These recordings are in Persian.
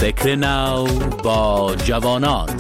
فکر نو با جوانان.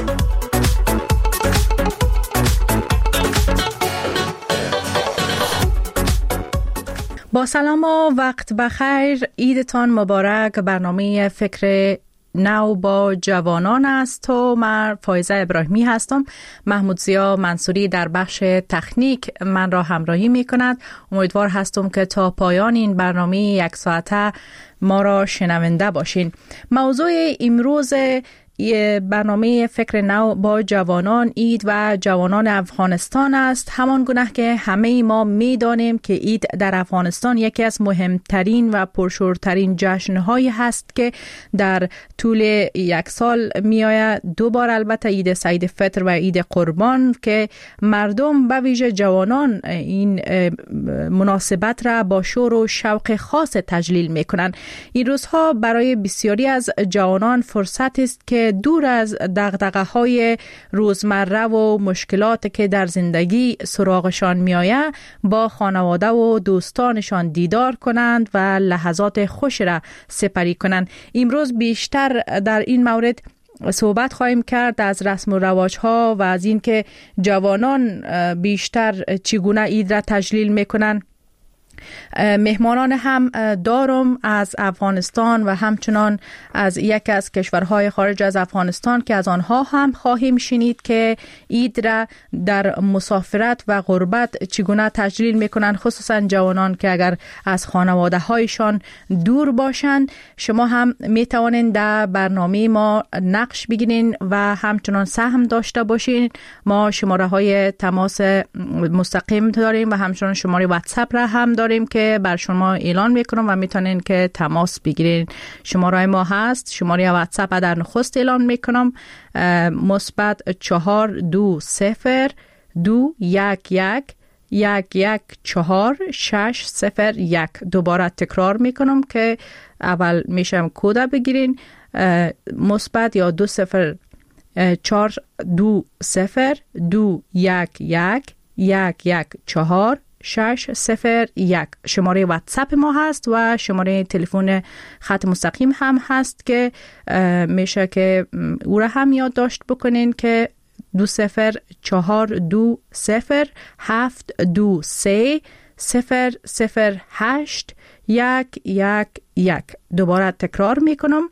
با سلام و وقت بخیر، عیدتان مبارک. برنامه فکر نو با جوانان است و من فایزه ابراهیمی هستم. محمود زیا منصوری در بخش تکنیک من را همراهی می کند. امیدوار هستم که تا پایان این برنامه یک ساعته ما را شنونده باشین. موضوع امروز برنامه فکر نو با جوانان عید و جوانان افغانستان است. همان گونه که همه ما می دانیم که عید در افغانستان یکی از مهمترین و پرشورترین جشن‌هایی هست که در طول یک سال می آید. دو بار البته عید سعید فطر و عید قربان که مردم به ویژه جوانان این مناسبت را با شور و شوق خاص تجلیل می کنند. این روزها برای بسیاری از جوانان فرصت است که دور از دغدغه‌های روزمره و مشکلاتی که در زندگی سراغشان می‌آید با خانواده و دوستانشان دیدار کنند و لحظات خوش را سپری کنند. امروز بیشتر در این مورد صحبت خواهیم کرد از رسم و رواج‌ها و از اینکه جوانان بیشتر چگونه عید را تجلیل می‌کنند. مهمانان هم دارم از افغانستان و همچنان از یکی از کشورهای خارج از افغانستان که از آنها هم خواهیم شنید که عید را در مسافرت و غربت چگونه تجلیل میکنن، خصوصا جوانان که اگر از خانواده هایشان دور باشند. شما هم میتوانید در برنامه ما نقش بگیرین و همچنان سهم داشته باشین. ما شماره های تماس مستقیم داریم و همچنان شماره واتساپ را هم داریم که بر شما اعلان میکنم و میتونین که تماس بگیرین. شماره ما هست، شماره واتساپ در نخست اعلان میکنم، مثبت 420211114 دوباره تکرار میکنم که اول میشم کد بگیرین، مثبت یا 2042011114 601 شماره واتساپ ما هست و شماره تلفن خط مستقیم هم هست که میشه که او را هم یادداشت بکنین که 2042072301. دوباره تکرار میکنم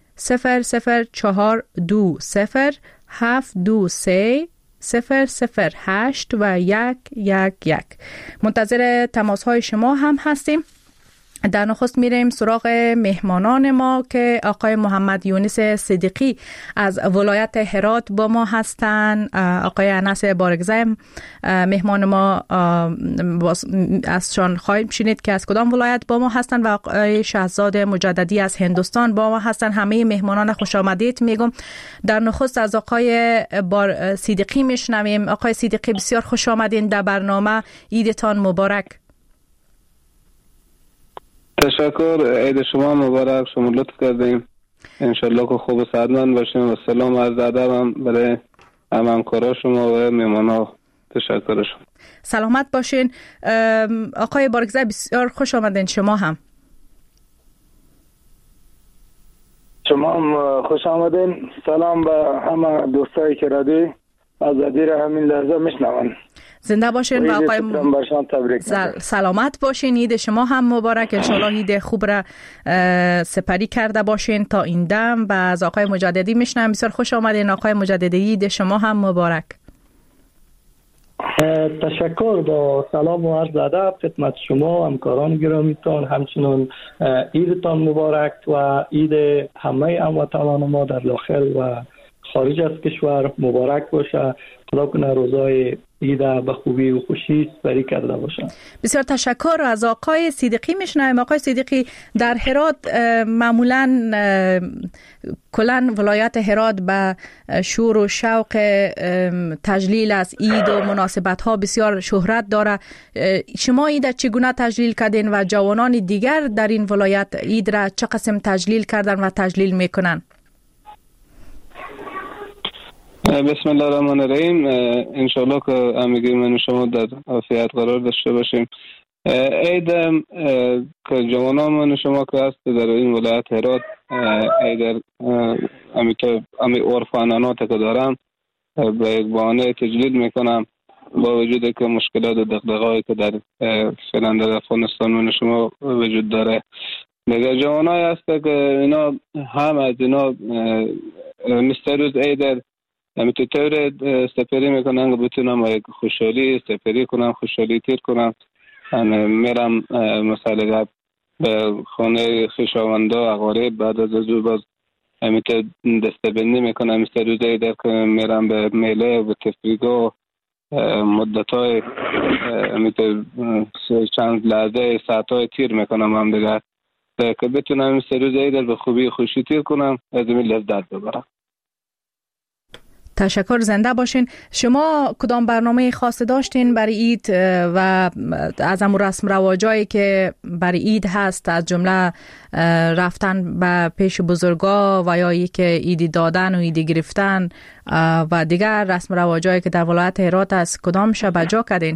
20420723 008 و 111. منتظر تماس های شما هم هستیم. در نخست میریم سراغ مهمانان ما که آقای محمد یونس صدیقی از ولایت هرات با ما هستند. آقای انس بارگزای مهمان ما ازشان خواهیم شنید که از کدام ولایت با ما هستند و آقای شهزاد مجددی از هندوستان با ما هستند. همه مهمانان خوش آمدید میگم. در نخست از آقای صدیقی میشنویم. آقای صدیقی بسیار خوش آمدین در برنامه. عیدتان مبارک. تشکر، عید شما مبارک. شما لطف کردیم. انشالله که خوب و سعادتمند باشیم و سلام عرض ادب برای همکارا شما و مهمانا. تشکر شما. سلامت باشین. آقای بارگزای بسیار خوش آمدین. شما هم خوش آمدین. سلام به همه دوستایی که رادیو آزادی را همین لحظه میشنون. زنده باشین و آقای سلامت باشین. عید شما هم مبارک. انشالله عید خوب را سپری کرده باشین تا این دم. و از آقای مجددی میشنم. بسیار خوش آمدین آقای مجددی. عید شما هم مبارک. تشکر. با سلام و عرض ادب خدمت شما و همکاران گرامیتان. همچنین عیدتان مبارک و عید همه هموطنان ما در داخل و خارج از کشور مبارک باشه. خدا کنه روزای عید به خوبی و خوشی سپری کرده باشن. بسیار تشکر. از آقای صدیقی میشنویم. آقای صدیقی، در هرات معمولاً کلاً ولایت هرات به شور و شوق تجلیل از عید و مناسبت ها بسیار شهرت داره. شما عید چگونه تجلیل کردین و جوانان دیگر در این ولایت عید را چه قسم تجلیل کردن و تجلیل میکنن؟ بسم الله الرحمن الرحیم. انشالله که همگی من و شما در عافیت قرار داشته باشیم. عید که جوانان شما که هست در این ولایت هرات عید امی عرف و عنعنات که دارم به یک بهانه تجلیل میکنم، با وجود که مشکلات و دغدغه‌ای که در فعلا در افغانستان من شما وجود داره. دیگه جوانای هست که اینا هم از اینا مثل روز عید همیتو طور سپری میکنن که بتونم یک خوشحالی سپری کنم، خوشحالی تیر کنم. میرم مثلا به خانه خویشاونده و اقارب، بعد از باز همیتو دستبندی میکنم مثل روز عید که میرم به میله و تفریگاه مدتای همیتو چند لحظه ساعتای تیر میکنم هم دیگر که بتونم مثل روز عید به خوبی خوشی تیر کنم، از این لذت ببرم. تشکر، زنده باشین. شما کدام برنامه خاصی داشتین برای عید و از امور رسم رواجایی که برای عید هست، از جمله رفتن به پیش بزرگا و یا ای که عیدی دادن و عیدی گرفتن و دیگر رسم رواجایی که در ولایت هرات است، کدام شب جا کردین؟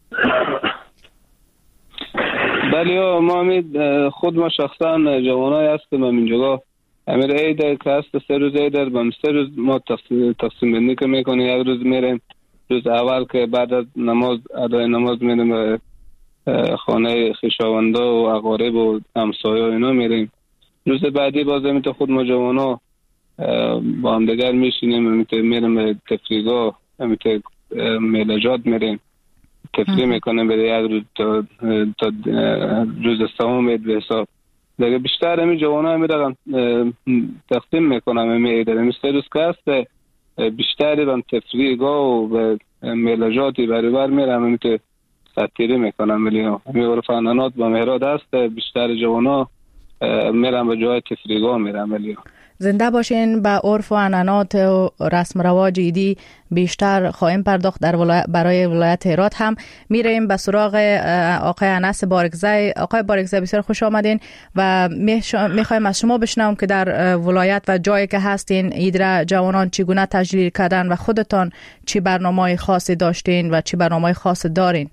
بله خود ما شخصا جوانای هستیم اینجا امیر عید که هست 3 روز عید با 3 روز ما تقسیم بندی که میکنیم. یک روز میریم روز اول که بعد از نماز ادای نماز میریم به خانه خویشاونده و اقارب و همسایه و اینا میریم. روز بعدی باز میتونه خود ما جوانا با هم دیگر میشینیم، میریم به تفریگاه، میلجات میریم تفریح میکنیم به یک روز تا روز سوم عید به حساب. دیگه بیشتر همین جوانا میرن تقسیم میکنم همین 3 روز که هست بیشتری هم تفریگاه و به میلجاتی برابر میرم همین که سطیری میکنم. همین عرف عنعنات با مهراد هست بیشتر جوانا میرم به جای تفریگاه میرم. زنده باشین. به عرف و عنعنات و رسم رواج عیدی بیشتر خواهیم پرداخت برای ولایت هرات. هم میریم به سراغ آقای انس بارگزی. آقای بارگزی بسیار خوش آمدین و میخوایم از شما بشنوم که در ولایت و جایی که هستین عید را جوانان چگونه تجلیل کردن و خودتان چی برنامه‌های خاصی داشتین و چی برنامه‌های خاصی دارین؟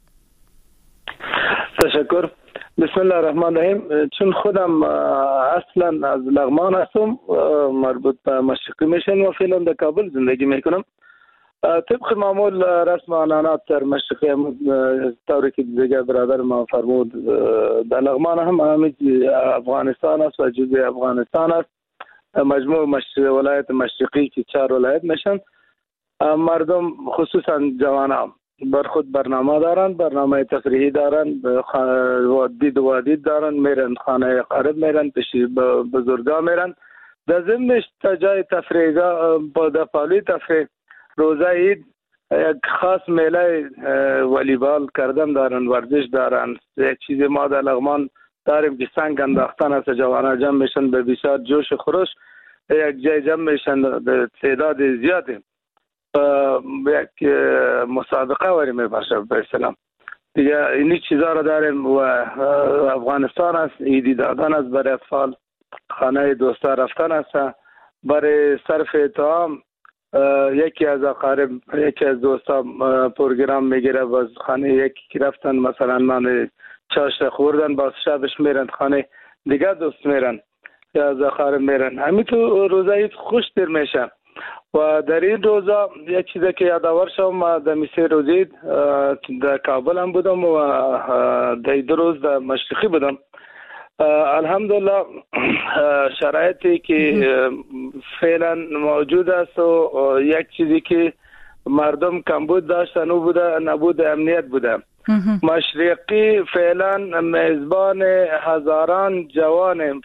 تشکر. بسم الله الرحمن الرحیم. چون خودم اصلا از لغمان هستم، مربوط به مشرقی میشن و فعلا در کابل زندگی میکنم. طبق معمول رسم عنعنات در مشرقی طوری که دیگه برادر ما فرمود در لغمان هم افغانستان است و جزء افغانستان است. مجموع ولایت مشرقی که 4 ولایت میشن، مردم خصوصا جوانان بر خود برنامه دارن، برنامه تفریحی دارن، وادی دارن، میرن خانه قرب، میرن پیش بزرگا میرن. در ضمنش تا جای تفریح با دفالی تفریح روزه عید یک خاص میله والیبال کردن دارن، ورزش دارن. یک چیزی ما در لغمان داریم که سنگ انداختن است، جوانا جمع میشن به بسیار جوش خروش، یک جای جمع میشن به تعداد زیادی، یک مسابقه وری میباشه به اسلام دیگه. اینی چیزا رو داریم و افغانستان است، عیدی دادن است برای اطفال، خانه دوستا رفتن است برای صرف طعام. یکی از اقارب یکی از دوستا پروگرام میگیره باز خانه یکی رفتن، مثلا من چاشت خوردن باز شبش میرن خانه دیگه دوست میرن یا از اقارب میرن. همین تو روزه عید خوش دیر میشه. و در این روزا یک چیزی که یادآور شدم، ما در 3 روز عید در کابل هم بودم و در 2 روز در مشرقی بودم. الحمدلله شرایطی که فعلا موجود است و یک چیزی که مردم کمبود داشتن او بوده نبود امنیت بوده. مشرقی فعلا میزبان هزاران جوان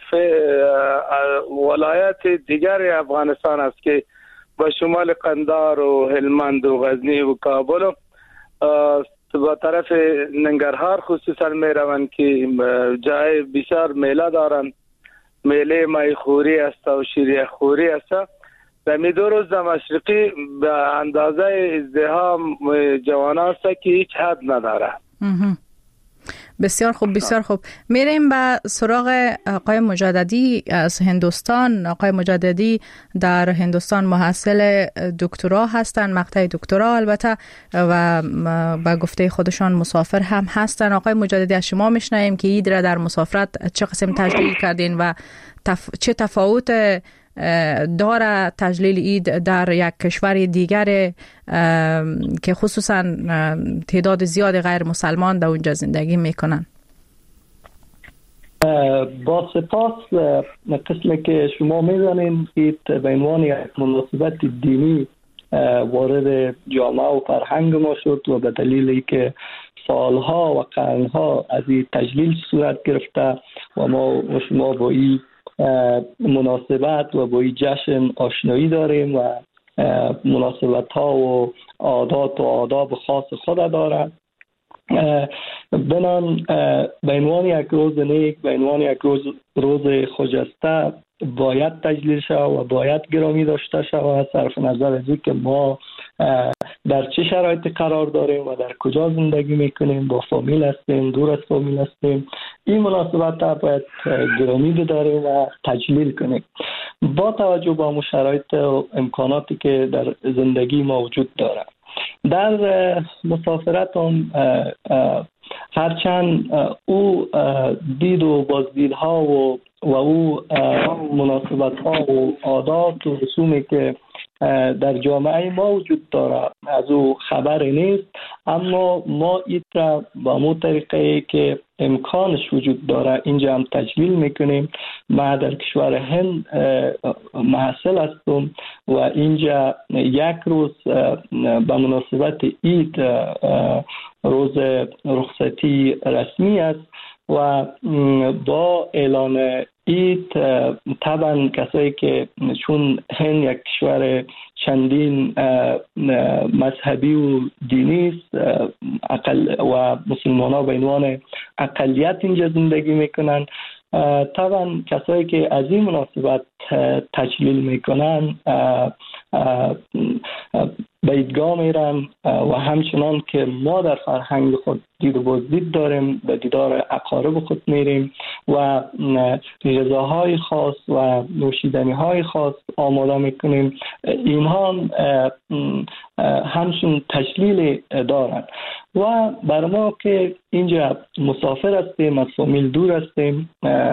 ولایت دیگر افغانستان است که با شمال قندار و هلمند و غزنی و کابل و با طرف ننگرهار خصوصا میروند که جای بسیار میله دارند. میله مایخوری است و شیریه خوری است. در 2 روز در مشرقی به اندازه ازدحام جوان است که هیچ حد نداره. بسیار خوب، بسیار خوب. میریم به سراغ آقای مجددی از هندوستان. آقای مجددی در هندوستان محصل دکترا هستند، مقطع دکترا البته، و به گفته خودشان مسافر هم هستند. آقای مجددی، از شما میشنویم که عید را در مسافرت چه قسم تجلیل کردین و چه تفاوت داره تجلیل عید در یک کشور دیگر که خصوصا تعداد زیاد غیر مسلمان در اونجا زندگی میکنن؟ با سپاس. قسمی که شما میدانید عید به عنوان یک مناسبت دینی وارد جامعه و فرهنگ ما شد و به دلیلی که سالها و قرنها از این تجلیل صورت گرفته و ما و شما با این مناسبت و با این جشن آشنایی داریم و مناسبت ها و عادات و آداب خاص خود دارد. بنان به عنوان یک روز نیک، به عنوان یک روز خجسته باید تجلیل شود و باید گرامی داشته شود، صرف نظر از اینکه ما در چه شرایطی قرار داریم و در کجا زندگی میکنیم، با فامیل هستیم، دور از فامیل هستیم. این مناسبت را باید گرامی بداریم و تجلیل کنیم با توجه به اون شرایط و امکاناتی که در زندگی ما وجود دارد. در مسافرت هم هرچند او دید و بازدیدها و او مناسبت ها و عادات و رسومی که در جامعه ما وجود داره از او خبری نیست، اما ما ایت با مو طریقه که امکانش وجود داره اینجا هم تجلیل میکنیم. ما در کشور هند محصل هستم و اینجا یک روز به مناسبت عید روز رخصتی رسمی است و با اعلان عید طبعا کسایی که چون هند یک کشور چندین مذهبی و دینی است و مسلمان ها به عنوان اقلیت اینجا زندگی میکنن، طبعا کسایی که از این مناسبت تجلیل میکنن به عیدگاه میرن و همچنان که ما در فرهنگ خود دید و بازدید داریم به دیدار اقارب خود میریم و غذاهای خاص و نوشیدنی‌های خاص آماده میکنیم. اینها همچون تجلیل دارن و بر ما که اینجا مسافر هستیم، از فامیل دور هستیم،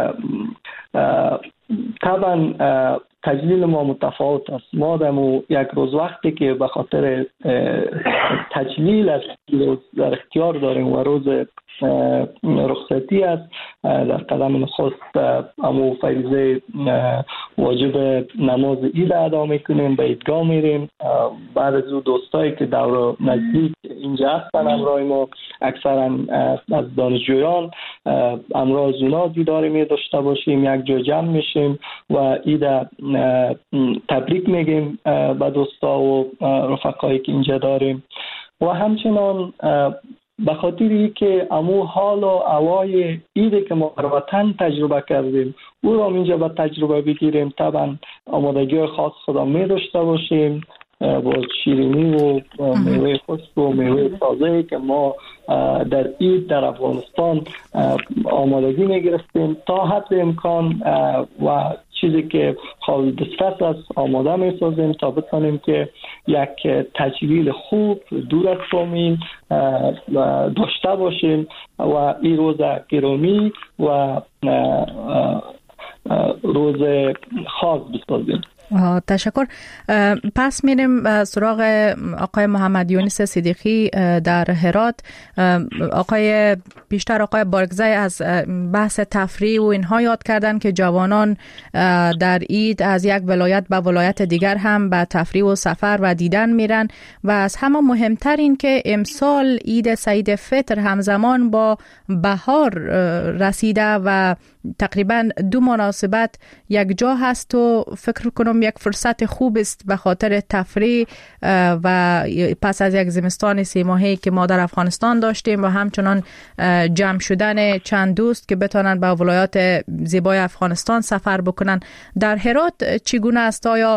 طبعا تجلیل ما متفاوت است. ما یک روز وقتی که به خاطر تجلیل از در اختیار داریم و روز رخصتی است، در قدم نخست امو فریضه واجب نماز عید ادا میکنیم، به عیدگاه میریم. بعد از اون دوستایی که دور نزدیک اینجا هستن همراه ما، اکثرا از دانشجویان، همراه از اونا دیداری می داشته باشیم، یک جا جمع میشیم و عید تبریک میگیم به دوستا و رفقایی که اینجا داریم و همچنان به خاطری که امو حال و هوای عید که ما در وطن تجربه کردیم او را اینجا به تجربه بگیریم. طبعا آمادگی خاص خدا می داشته باشیم با شیرینی و میوه خشک و میوه تازه که ما در عید در افغانستان آمادگی می گرفتیم تا حد امکان و چیزی که قابل دسترس است آماده می سازیم تا بتانیم که یک تجلیل خوب دور از فامیل داشته باشیم و این روز گرامی و روز خاص بسازیم. تشکر. پس میریم سراغ آقای محمد یونس صدیقی در هرات. بیشتر آقای بارگزای از بحث تفریح و اینها یاد کردن که جوانان در عید از یک ولایت به ولایت دیگر هم به تفریح و سفر و دیدن میرن و از همه مهمتر این که امسال عید سعید فطر همزمان با بهار رسیده و تقریبا دو مناسبت یک جا هست و فکر کنم یک فرصت خوب است به خاطر تفریح و پس از یک زمستان 3 ماهه‌ای که ما در افغانستان داشتیم و همچنان جمع شدن چند دوست که بتونن به ولایات زیبای افغانستان سفر بکنن. در هرات چگونه است؟ آیا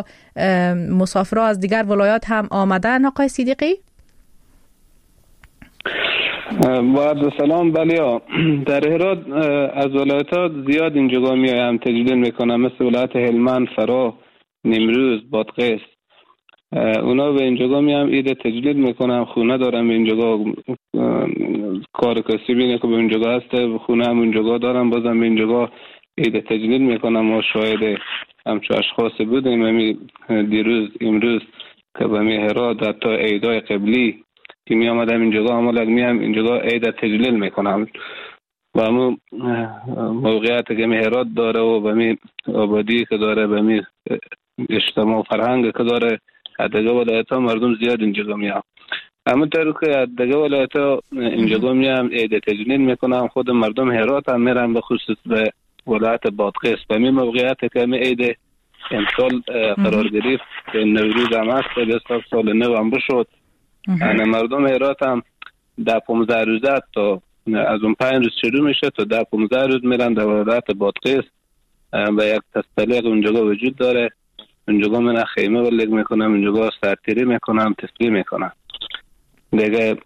مسافرها از دیگر ولایات هم آمدن آقای صدیقی؟ با سلام. بله در هرات از ولایت‌ها زیاد اینجا میایم تجلیل میکنم، مثل ولایت هلمند، فراه، نیمروز، بادغیس. اونا به اینجا میام عید تجلیل میکنم. خونه دارم اینجا، کار کسبی نه که به اینجا هست، خونه هم اینجا دارم، بازم به اینجا عید تجلیل میکنم. ما شاهد همچو اشخاص بودیم دیروز امروز که به هرات حتی عیدای قبلی که می آمدم اینجا عمل میام اینجا عید تجلیل میکنم و همون موقعیت که هرات داره و به می آبادی که داره، به می اجتماع فرهنگ که داره، دیگه ولایت‌ها مردم زیاد اینجا میام. همونطور که دیگه ولایت‌ها اینجا میام عید تجلیل میکنم. خود مردم هرات هم میرن، به خصوص به ولایت بادغیس به می موقعیت که می عید امسال قرار گرفت که نوروز هم هست، به سال نو هم بشد. مردم هرات هم در 15 روزه تا از اون 5 روز شروع میشه تا در 15 روز میرن در ولایت بادغیس و یک تستلیق اونجا وجود داره. اونجا من خیمه ولگ میکنم، اونجا سرتیری میکنم، تسلیح میکنم. دیگه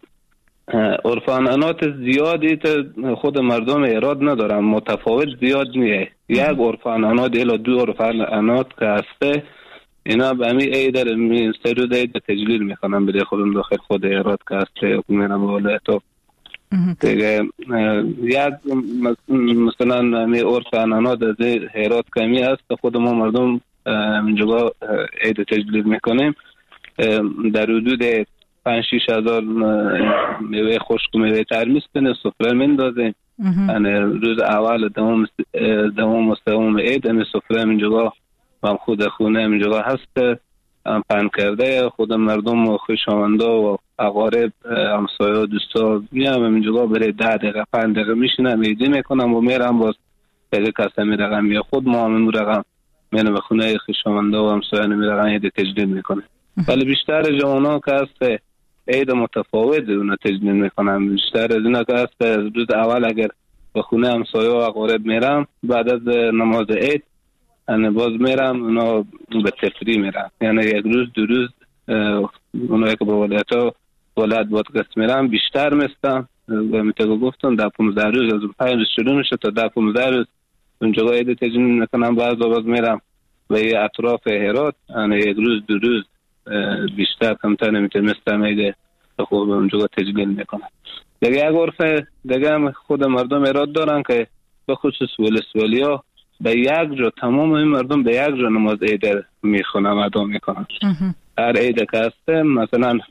عرفانات زیادی خود مردم هرات ندارم، متفاوت زیاد نیه. یک عرفانات الا دو عرفانات که هسته، اینا به همین عید سه روز عید تجلیل میکنم بده خودم داخل خود هرات که هسته میرم ولایت. دیگه یک مثلا همین عرفانات از هرات کمی هست، خود ما مردم اینجا عید تجلیل میکنیم. در حدود 5-6 هزار میوه خشک و میوه ترمیز کنه سفره مندازیم. روز اول دوم و سوم عید همین سفره اینجا هم خود خونه اینجا هست، هم پهن کرده. خود مردم و خویشاونده و اقارب همسایه و دوستا میام اینجا برای 10 دقیقه 5 دقیقه میشینم عیدی میکنم و میرم. باز دیگه کسی میرقم یا خود ما همین رقم میرم به خونه خویشاونده و همسایه میرقم عید تجلیل میکنه. ولی بیشتر جوانا که هست عید متفاوت اونا تجلیل میکنم. بیشتر از اینا که هست روز اول اگر به خونه همسایه و اقارب میرم، بعد از نماز عید باز میرم اونا به تفریح میرم، یعنی یک روز دو روز اونا که به ولایت بادغیس میرم بیشتر میستم. و میتونم گفتم در 15 روز از 5 روز شروع میشه تا در 15 روز اونجا عید تجلیل میکنم. باز میرم به اطراف هرات، یعنی یک روز دو روز بیشتر کمتر نمیتونستم عید خوب اونجا تجلیل میکنم. دیگه یک عرف دیگه هم خود مردم هرات دارن که به خصوص ولسوالی‌ها به یک جا تمام این مردم به یک جا نماز عید میخونن، ادا میکنن. هر عید که هست مثلا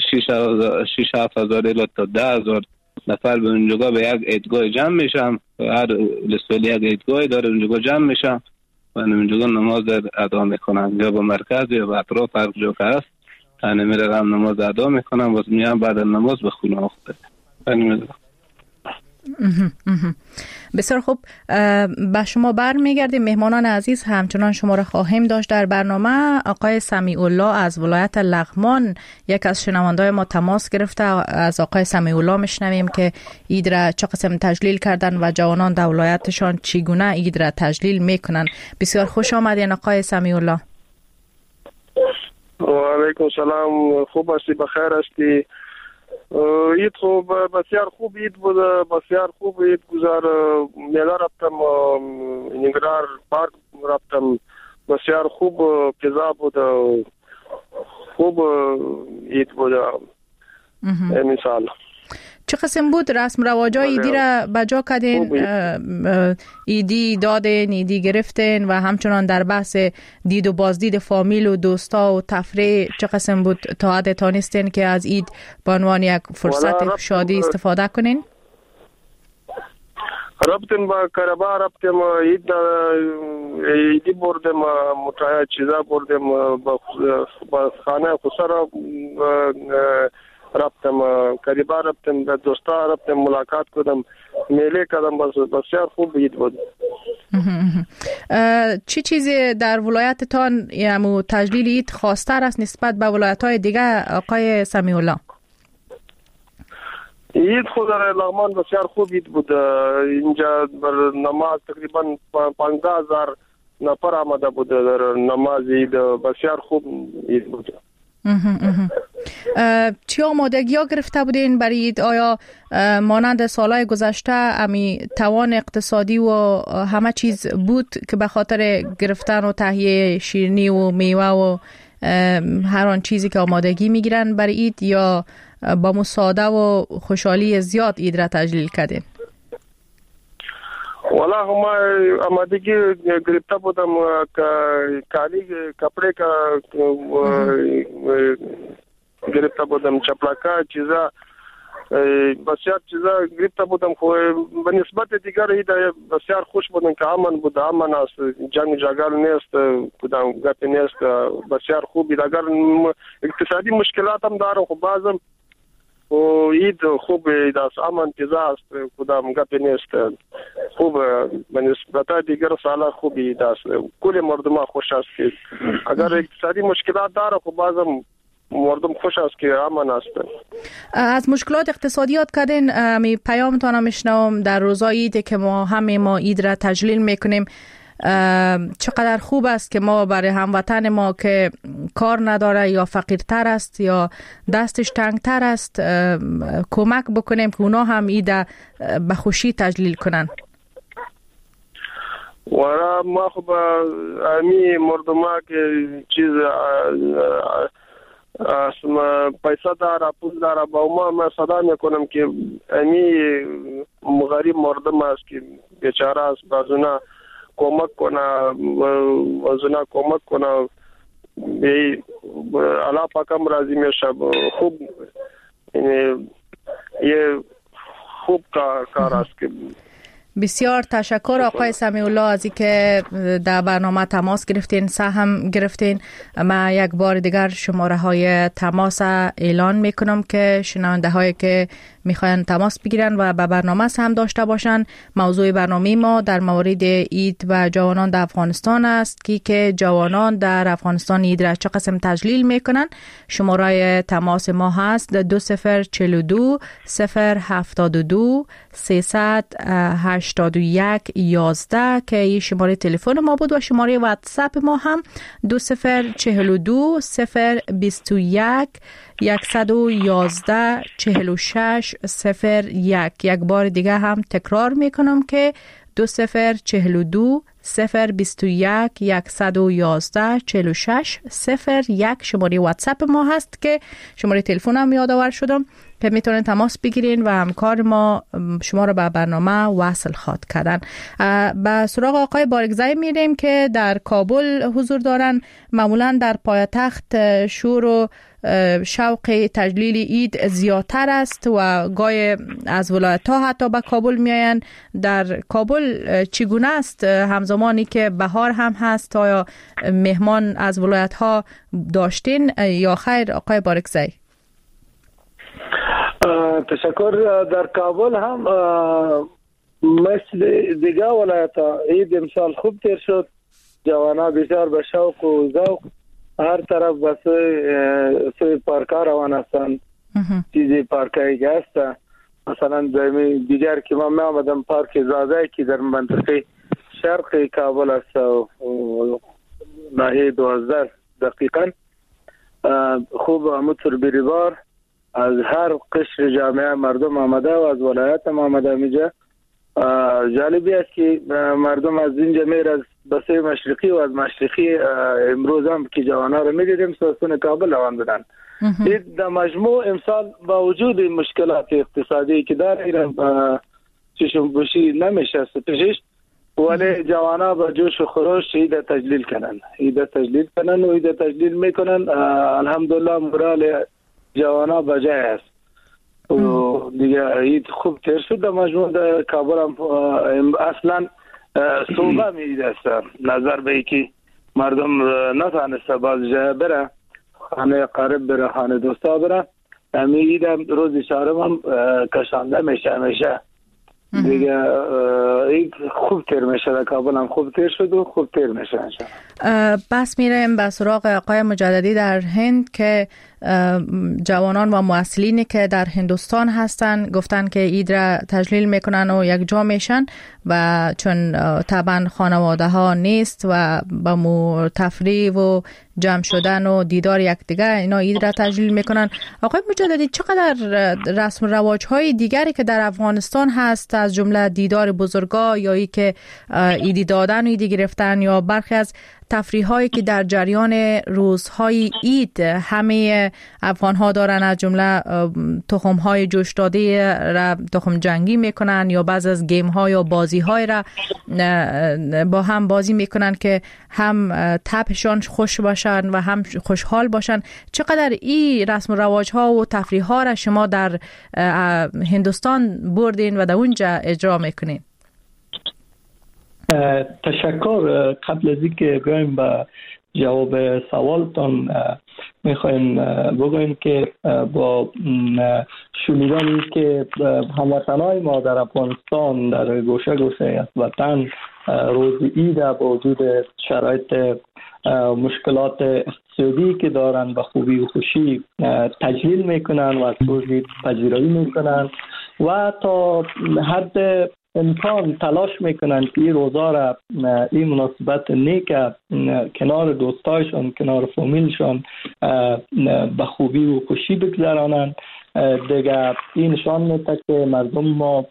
6-7 هزار الی تا 10,000 نفر به اونجا به یک عیدگاه جمع میشن. هر ولسوالی یک عیدگاه داره، اونجا جمع میشن و اونجا نماز ادا میکنن، یا به مرکز یا به اطراف هر جا که هست میرم نماز ادا میکنم. باز میام بعد نماز به خونه افتاده. بسیار خوب، به شما برمیگردیم. مهمانان عزیز همچنان شما را خواهیم داشت در برنامه. آقای سمیع الله از ولایت لغمان یک از شنونده‌های ما تماس گرفته. از آقای سمیع الله میشنویم که عید را چه قسم تجلیل کردن و جوانان در ولایتشان چگونه عید را تجلیل میکنن. بسیار خوش آمدین آقای سمیع الله. و علیکم سلام. خوب هستی؟ بخیر هستی؟ عید خوب، بسیار خوب عید بود، بسیار خوب عید گذار. میله رفتم نیمگرار پارک رفتم، بسیار خوب پیزا بود، خوب عید بود. مثال چه قسم بود رسم رواج ایدی را بجا کردین؟ ایدی دادین، ایدی گرفتین و همچنان در بحث دید و بازدید فامیل و دوستا و تفریح چه قسم بود تا حد تانستین که از عید به عنوان یک فرصت شادی استفاده کنین؟ رفتیم با کربا، رفتیم ایدی بردیم، متعای چیزا بردیم، با خانه خسر رفتم، کریبا رفتم، به دوستا رفتم، ملاقات کردم، میله کردم. بسیار خوب عید بود. چی چیزی در ولایتتان یعنی تجلیل عید خاص‌تر است نسبت به ولایت‌های دیگه آقای سمیع الله؟ عید خود در لغمان بسیار خوب عید بود. اینجا بر نماز تقریبا 15,000 نفر آمده بود در نماز عید. بسیار خوب عید بود. چی آمادگی ها گرفته بودین برای اید؟ آیا مانند سالهای گذشته امی توان اقتصادی و همه چیز بود که به خاطر گرفتن و تهیه شیرینی و میوه و هر آن چیزی که آمادگی میگیرن برای اید، یا با مساعده و خوشحالی زیاد اید را تجلیل کردین؟ والا هم آمادگی گرفته بودم کالی کپڑے کا گرفته بودم، چپلاکا چیزا بسیار چیزا گرفته بودم، خو به نسبت دیگر بسیار خوش بودم که امن بود، امن است، جنگ جنگل نیست، کدام گپ نیست، بسیار خوبی. اگر اقتصادی مشکلات هم داره خو بازم و اید خوب است، امن چیزا است، کدام گپ نیست، خوب به نسبت دیگر سالا خوبی است. کل مردم خوش است که اگر اقتصادی مشکلات داره خو بازم مردم خوش است که امن است. از مشکلات اقتصادیات کردین، می پیامتان میشنوم در روزای عید که ما عید را تجلیل میکنیم. چقدر خوب است که ما برای هموطن ما که کار نداره یا فقیرتر است یا دستش تنگتر است کمک بکنیم که اونا هم عید به خوشی تجلیل کنن. ورا ما خب امی مردم که چیز پیسه داره پول داره با ما صدا میکنم که امی غریب مردم است که بیچاره است، بازونا کمک کنه، بازونا کمک کنه، الله پاکم راضی میشه. خوب یه خوب کار است که بسیار تشکر آقای سمیع الله از اینکه در برنامه تماس گرفتین، سهم گرفتین. من یک بار دیگر شماره های تماس اعلان میکنم که شنونده هایی که میخواین تماس بگیرن و به برنامه سهم داشته باشن. موضوع برنامه ما در مورد عید و جوانان در افغانستان است که جوانان در افغانستان عید را چه قسم تجلیل میکنن. شماره تماس ما هست 2042 072 381 11 که این شماره تلفن ما بود و شماره واتساپ ما هم 2042 021 111 46 01. یک بار دیگه هم تکرار میکنم که 2042 021 111 46 01 شماره واتساپ ما هست که شماره تلفن هم یادآور شدم که میتونن تماس بگیرین و همکار ما شما رو به برنامه وصل خواهد کردن. به سراغ آقای بارگزایی میریم که در کابل حضور دارن. معمولا در پایتخت شور و شوق تجلیل عید زیادتر است و گاهی از ولایت ها حتی به کابل میاین. در کابل چگونه است همزمانی که بهار هم هست؟ آیا مهمان از ولایت ها داشتین یا خیر آقای بارگزایی؟ تشکر. در کابل هم مثل دیگه ولایت ها عید امسال خوب تیر شد. جوانا بسیار به شوق و ذوق هر طرف بس سوی پارکا روان هستند. چیزی پارکایی هست مثلا دیگر که من آمدم پارک زاده که در منطقه شرق کابل است و ناحیه 12 دقیقا خوب متر بریبار از هر قشر جامعه مردم آمده و از ولایت هم آمده میجا. جالبی است که مردم از اینجا میر از بسه مشرقی و از مشرقی امروز هم که جوانا رو میدیدیم سوستون کابل روان بودن. در مجموع امسال با وجود مشکلات اقتصادی که داره چشم پوشی نمیشه ستشش، ولی جوانا با جوش و خروش عید تجلیل کنن و عید تجلیل میکنن. الحمدلله مورال جوانا بجای است و دیگه عید خوب تیر شد. در مجموع در کابل هم اصلا صوبه میدید است نظر به که مردم نتانسته باز جای بره، خانه قریب بره، خانه دوستا بره. همین عید هم روز چهارم هم کشانده میشه دیگه عید خوب تیر میشه. در کابل هم خوب تیر شد و خوب تیر میشه انشاءالله. بس میریم به سراغ آقای مجددی در هند که جوانان و مسئولینی که در هندوستان هستن گفتن که عید را تجلیل میکنن و یک جا میشن و چون طبعا خانواده ها نیست و با مو تفریح و جمع شدن و دیدار یکدیگر اینا عید را تجلیل میکنن. آقای مجددی، چقدر رسم و رواج های دیگری که در افغانستان هست از جمله دیدار بزرگا یا ای که عیدی دادن و عیدی گرفتن یا برخی از تفریح هایی که در جریان روزهای عید همه افغان ها دارن، از جمله تخم های جوش داده را تخم جنگی میکنن یا بعض از گیم ها یا بازی های را با هم بازی میکنن که هم طبعشان خوش باشن و هم خوشحال باشن. چقدر این رسم و رواج ها و تفریح ها را شما در هندوستان بردین و در اونجا اجرا میکنین؟ تشکر. قبل از اینکه بیایم به جواب سوالتان میخوایم بگویم که با شنیدن که هموطنای ما در افغانستان در گوشه گوشه از وطن روز عید با وجود شرایط مشکلات اقتصادی که دارن به خوبی و خوشی تجلیل میکنن و از روز پذیرایی میکنن و تا حد امکان تلاش میکنن که این روزا را، این مناسبت نیک کنار دوستایشان، کنار فامیلشان به خوبی و خوشی بگذرانند. دیگه این نشان میده که مردم ما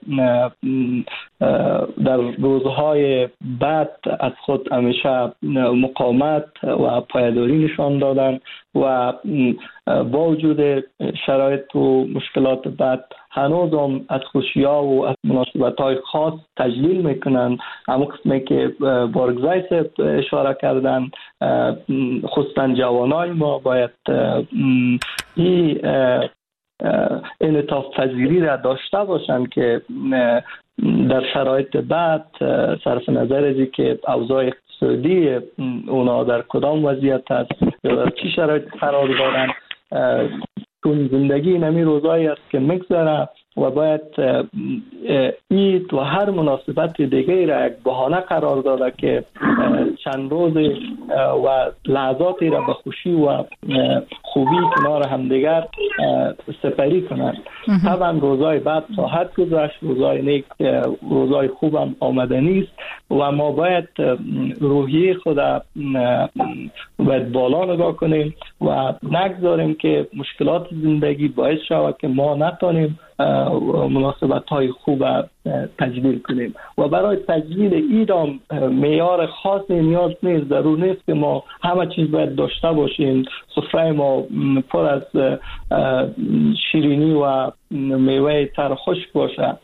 در روزهای بعد از خود همیشه مقاومت و پایداری نشان دادن و با وجود شرایط و مشکلات بعد هنوز هم از خوشی‌ها و از مناسبت‌های خاص تجلیل میکنن. اما قسمی که بارگزای اشاره کردن، خصوصا جوانای ما باید این انعطاف پذیری را داشته باشند که در شرایط بعد صرف نظر از که اوضاع اقتصادی اونا در کدام وضعیت است یا در چی شرایط قرار دارن، چون زندگی نمی روزایی است که میگذره و باید عید و هر مناسبت دیگه را یک بهانه قرار داده که چند روز و لحظاتی را به خوشی و خوبی کنار همدیگر سپری کنند. طبعا روزای بعد خواهد گذشت، روزای نیک، روزای خوب هم آمده نیست و ما باید روحیه خود باید بالا نگاه کنیم و نگذاریم که مشکلات زندگی باعث شود که ما نتونیم مناسبت های خوب تجلیل کنیم. و برای تجلیل عید هم معیار خاصی نیاز نیست، ضرور نیست که ما همه چیز باید داشته باشیم، سفره ما پر از شیرینی و میوه تر خشک باشه.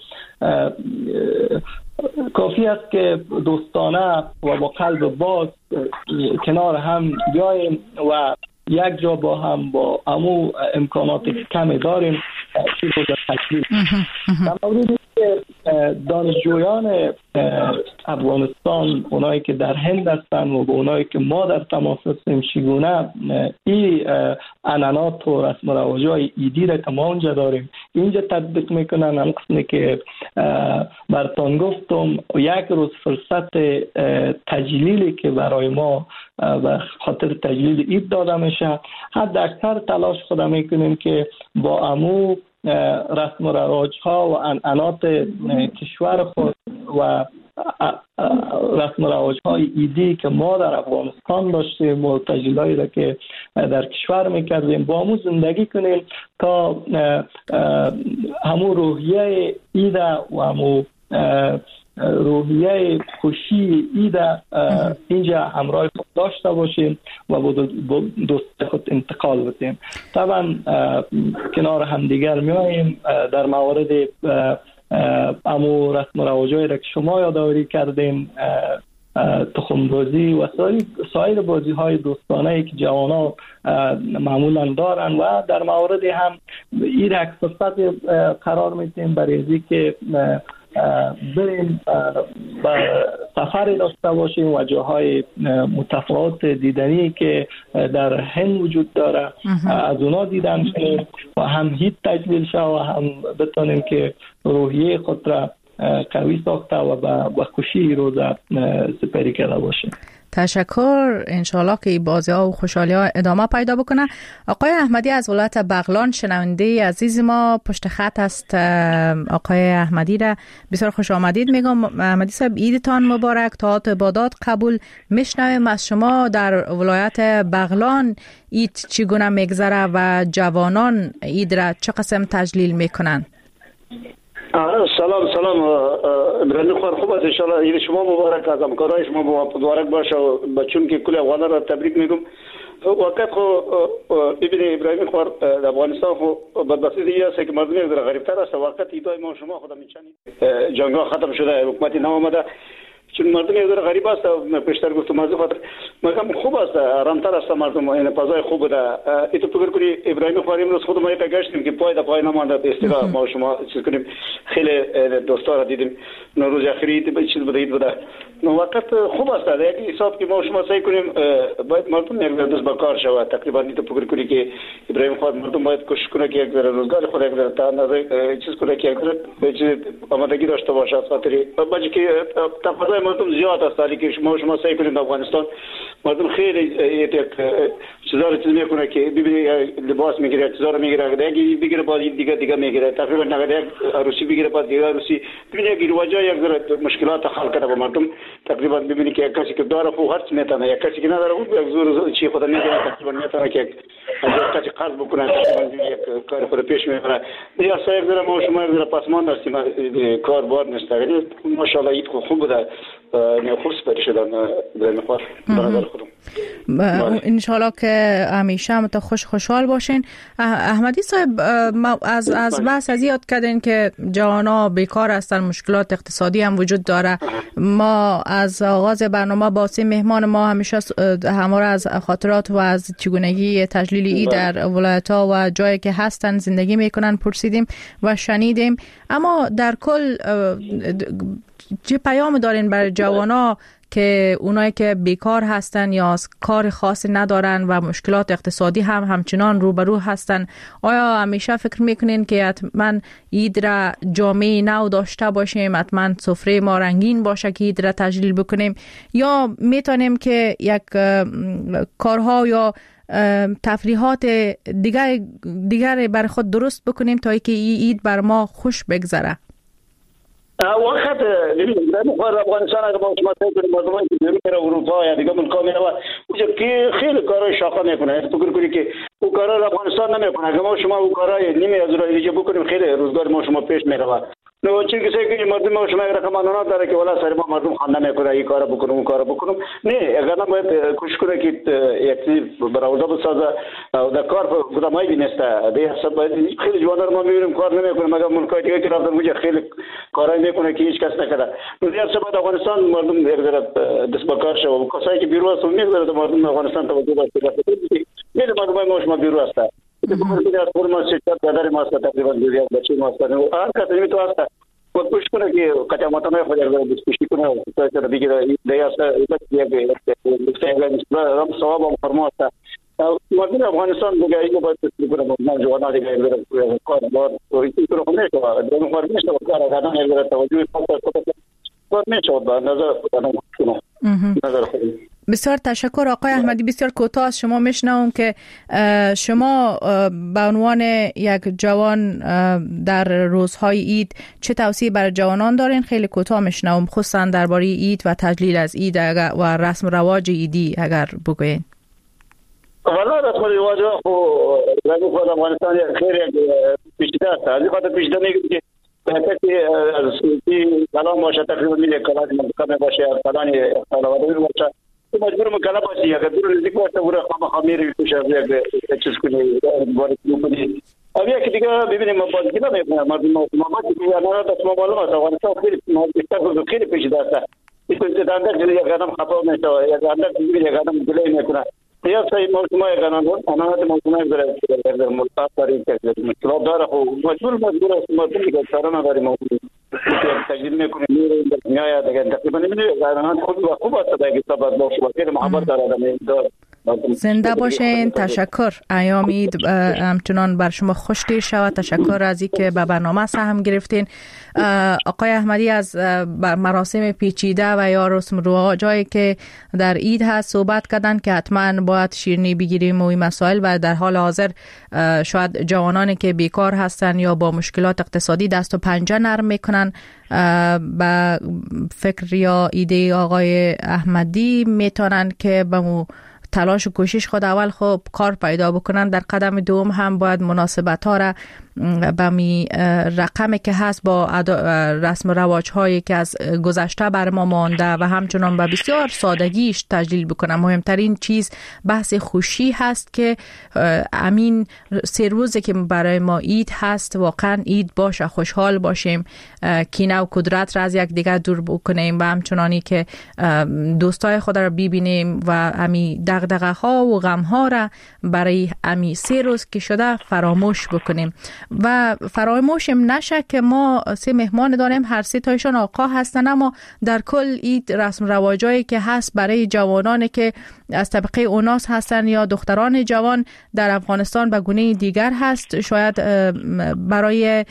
کافی است که دوستانه و با قلب باز کنار هم بیاییم و یک جا با هم با امو امکانات کمی داریم چیز رو تجلیل. در موردی که دانشجویان افغانستان، اونایی که در هند هستن و اونایی که ما در تماس هستیم، چگونه این عنعنات و رسم و رواج‌های عیدی را که ما اونجا داریم اینجا تطبیق میکنن. هم قسمی که براتون گفتم یک روز فرصت تجلیلی که برای ما به خاطر تجلیل عید داده میشه، حد اکثر تلاش خود میکنیم که با امو رسم و رواج ها و عنعنات کشور خود و رسم و رواج های عیدی که ما در افغانستان داشتیم و تجلیلایی را که در کشور میکردیم با همون زندگی کنیم تا همون روحیه عید و همون روحیه خوشی عید اینجا همراه خود داشته باشیم و با دوست خود انتقال بدیم. طبعا کنار همدیگر میاییم در موارد امو رسم و رواجایی را که شما یادآوری کردین، تخم بازی و سایر بازی های دوستانه که جوانا معمولا دارن و در مورد هم این یک فرصت قرار میدیم برای اینکه که بریم سفر داشته باشیم و جاهای متفاوت دیدنی که در هند وجود داره از اونا دیدن کنیم و هم هیچ تجلیل شد و هم بتونیم که روحیه خود را قوی ساخته و با خوشی روز سپری کرده باشیم. تشکر. انشالله که این بازی ها و خوشحالی ها ادامه پیدا بکنه. آقای احمدی از ولایت بغلان شنونده عزیز ما پشت خط است. آقای احمدی را بسیار خوش آمدید میگم. احمدی صاحب عیدتان مبارک. تا عبادات قبول میشنویم از شما در ولایت بغلان عید چگونه میگذره و جوانان عید را چه قسم تجلیل میکنن؟ سلام ابراهیم خان خوب است ان شاء الله. عید شما مبارک، از همکارای شما مبارک باشه و بچون که کل افغانان را تبریک میگم. وقت خو ببینید ابراهیم خان در افغانستان خو بدبختی دیگه است که مردم یک غریب تر است. وقت ایدای ما شما خودم میچنید جنگ ختم شده، حکومت نو آمده، چون مردم یک ذره غریب است. پیشتر گفتم از خاطر مگم خوب است، آرامتر است مردم، این فضای خوب ده. ایتو فکر کنی ابراهیم خان امروز خودم یک گشتیم که پای نمانده استقامت ما شما چیز کنیم. خیلی دوستا را دیدیم نوروز اخری چیز بوده اید بوده. وقت خوب است. یک حساب که ما شما سعی کنیم باید مردم یک دست به کار شود. تقریبا ایتو فکر کنی که ابراهیم خان مردم باید کوشش کنه که یک ذره روزگار خود یک ذره چیز کنه که یک ذره آمادگی داشته باشه. خاطر باشه که تفاضل مردم زیاد است. ولی که شما سعی کنید در افغانستان مردم خیلی یک چیزا رو چیز میکنه که ببینید لباس میگیره، چیزا رو میگیره، دیگه بگیره باز دیگه میگیره، تقریبا نگه عروسی بگیره باز دیگه عروسی. ببینید یک رواجا یک ذره مشکلات حل کرده با مردم. تقریبا ببینید که کسی که داره خو هرچ میتونه، یک کسی که نداره اون یک زور چی خود میگیره، تقریبا میتونه که از کسی قرض بکنه، تقریبا یک کار خود پیش میبره. یا یک ذره ما شما یک ذره پسماند هستیم، کار بار نیست. یعنی ماشاءالله عید خوب بوده، نه خوب سپری شدن در نخواست برادر خودم. انشالله که همیشه هم خوشحال باشین. احمدی صاحب از بحث از یاد کردین که جوانا بیکار هستن، مشکلات اقتصادی هم وجود داره. ما از آغاز برنامه با سه مهمان ما همیشه همواره از خاطرات و از چگونگی تجلیل عید در ولایت‌ها و جایی که هستن زندگی میکنن پرسیدیم و شنیدیم. اما در کل چه پیام دارین برای جوانا که اونایی که بیکار هستن یا کار خاصی ندارن و مشکلات اقتصادی هم همچنان روبرو هستن؟ آیا همیشه فکر میکنین که حتما عید را جامعه نو داشته باشیم، حتما سفره ما رنگین باشه که عید را تجلیل بکنیم، یا میتونیم که یک کارها یا تفریحات دیگر بر خود درست بکنیم تا اینکه عید بر ما خوش بگذره؟ وقت در افغانستان اگر با شما سعی کنیم مردمان که میره اروپا یا دیگه ملکا میره اونجا که خیلی کارهای شاقه میکنه. فکر کنید که اون کارا را افغانستان نمیکنه. اگر ما شما اون کارهای نیمه از راه دیگه بکنیم خیلی روزگار ما شما پیش میره. نو چون که سعی کنیم مردم ما شما یک رقم قانونا داره که ولا سر ما مردم خواندن نمیکنه این کارا بکنم اون کارا بکنم. نه اگر ما باید کوشش کنیم که یک چیز برای اوضاع بسازه و در کار خودمایی نیسته. به حساب باید خیلی جوانان ما میبینیم کار نمیکنه، مگر ملکای دیگه که رفتن اونجا خیلی کارای میکنه که هیچ کس نکرده. نو دیگه سبب افغانستان مردم یک ذره دست به کار شو. کسایی که بیرون هستن میذاره مردم افغانستان توجه داشته. میل مردم ما شما بیرون هست. از فرمان شرکت داره ما تقریبا دیگه بچه ما هستن و هر کسی میتونه هست و کوشش کنه که کجا متنای خود را دیسکشن کنه تا دیگه دیگه یک رام ثواب و فرمان است. مردم افغانستان دیگه اینو باید بکنه. ما جوانا دیگه کار بار این رو نمیشه دو کار نمیشه کار کردن یک توجه کار نمیشه با نظر خود. بسیار تشکر آقای احمدی. بسیار کوتاه از شما میشنوم که شما به عنوان یک جوان در روزهای عید چه توصیه برای جوانان دارین؟ خیلی کوتاه میشنوم، خصوصا درباره عید و تجلیل از عید و رسم رواج عیدی اگر بگوین. والا رسم رواج خود افغانستان خیلی پیچیده است. از این خاطر پیچیده میگه که که کلام باشه تقریبا میگه کلام منطقه باشه کلام خانواده باشه مجبور مکلف باشی. اگر دور نزدیک باشه برای خامخامیری توش از یک چیز کنی وارد کنی. اویا که دیگه ببینیم ما بازی نمیکنه مردم ما که انا دست ما معلومه است افغانستان خیلی پیچیده است. این که اندک یک قدم خطا میشه یک اندک یک قدم جلوی میکنه. یا صحیح موضوع یک قانون آنها موضوع در ملت داری که مشکلات داره و مجبور است مردم که کار نداری موضوع تجدید میکنه میره میاد دیگه تقریبا نمیشه قانون خود خوب است دیگه سبب باشه خیلی محبت داره زنده باشین. تشکر. ایام عید همچنان بر شما خوش دیر شود. تشکر از اینکه به برنامه سهم گرفتین. آقای احمدی از مراسم پیچیده و یا رسم رواجایی که در عید هست صحبت کردن که حتما باید شیرینی بگیریم و این مسائل، و در حال حاضر شاید جوانانی که بیکار هستن یا با مشکلات اقتصادی دست و پنجه نرم میکنن با فکر یا ایده آقای احمدی میتونن که به تلاش و کوشش خود اول خوب کار پیدا بکنن. در قدم دوم هم باید مناسبت ها را به می رقمی که هست با رسم و رواج هایی که از گذشته بر ما مانده و همچنان به بسیار سادگیش تجلیل بکنن. مهمترین چیز بحث خوشی هست که امین 3 روزه که برای ما عید هست واقعا عید باشه، خوشحال باشیم، کینه و کدرت را از یک دیگر دور بکنیم و همچنانی که دوستای خود را ببینیم و امی دغدغه ها و غم ها را برای امی 3 روز که شده فراموش بکنیم. و فراموشم نشه که ما 3 مهمان داریم، هر 3 تایشان آقا هستن، اما در کل عید رسم رواجایی که هست برای جوانانی که از طبقه اوناس هستن یا دختران جوان در افغانستان به گونه دیگر هست. شاید برای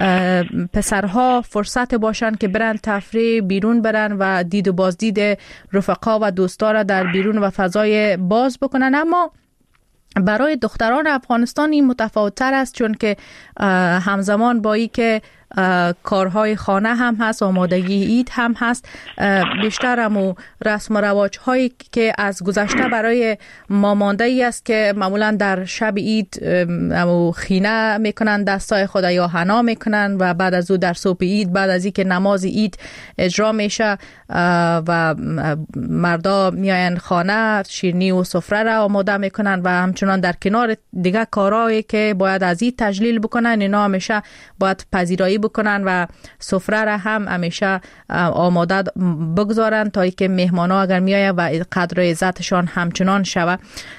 پسرها فرصت باشن که برن تفریح، بیرون برن و دید و بازدید رفقا و دوستا را در بیرون و فضای باز بکنن. اما برای دختران افغانستان این متفاوت‌تر است، چون که همزمان با این که کارهای خانه هم هست، آمادگی عید هم هست، بیشتر هم رسم و رواج هایی که از گذشته برای ما مانده ای است که معمولا در شب عید خینه میکنن دستای خود یا حنا میکنن و بعد از او در صبح عید بعد از اینکه نماز عید اجرا میشه و مردا میاین خانه شیرینی و سفره را آماده میکنن و همچنان در کنار دیگه کارهایی که باید از این تجلیل بکنن اینا همیشه باید پذیرایی بکنن و سفره را هم همیشه آماده بگذارن تا اینکه مهمانا اگر میآیند و قدر عزتشان همچنان شوه.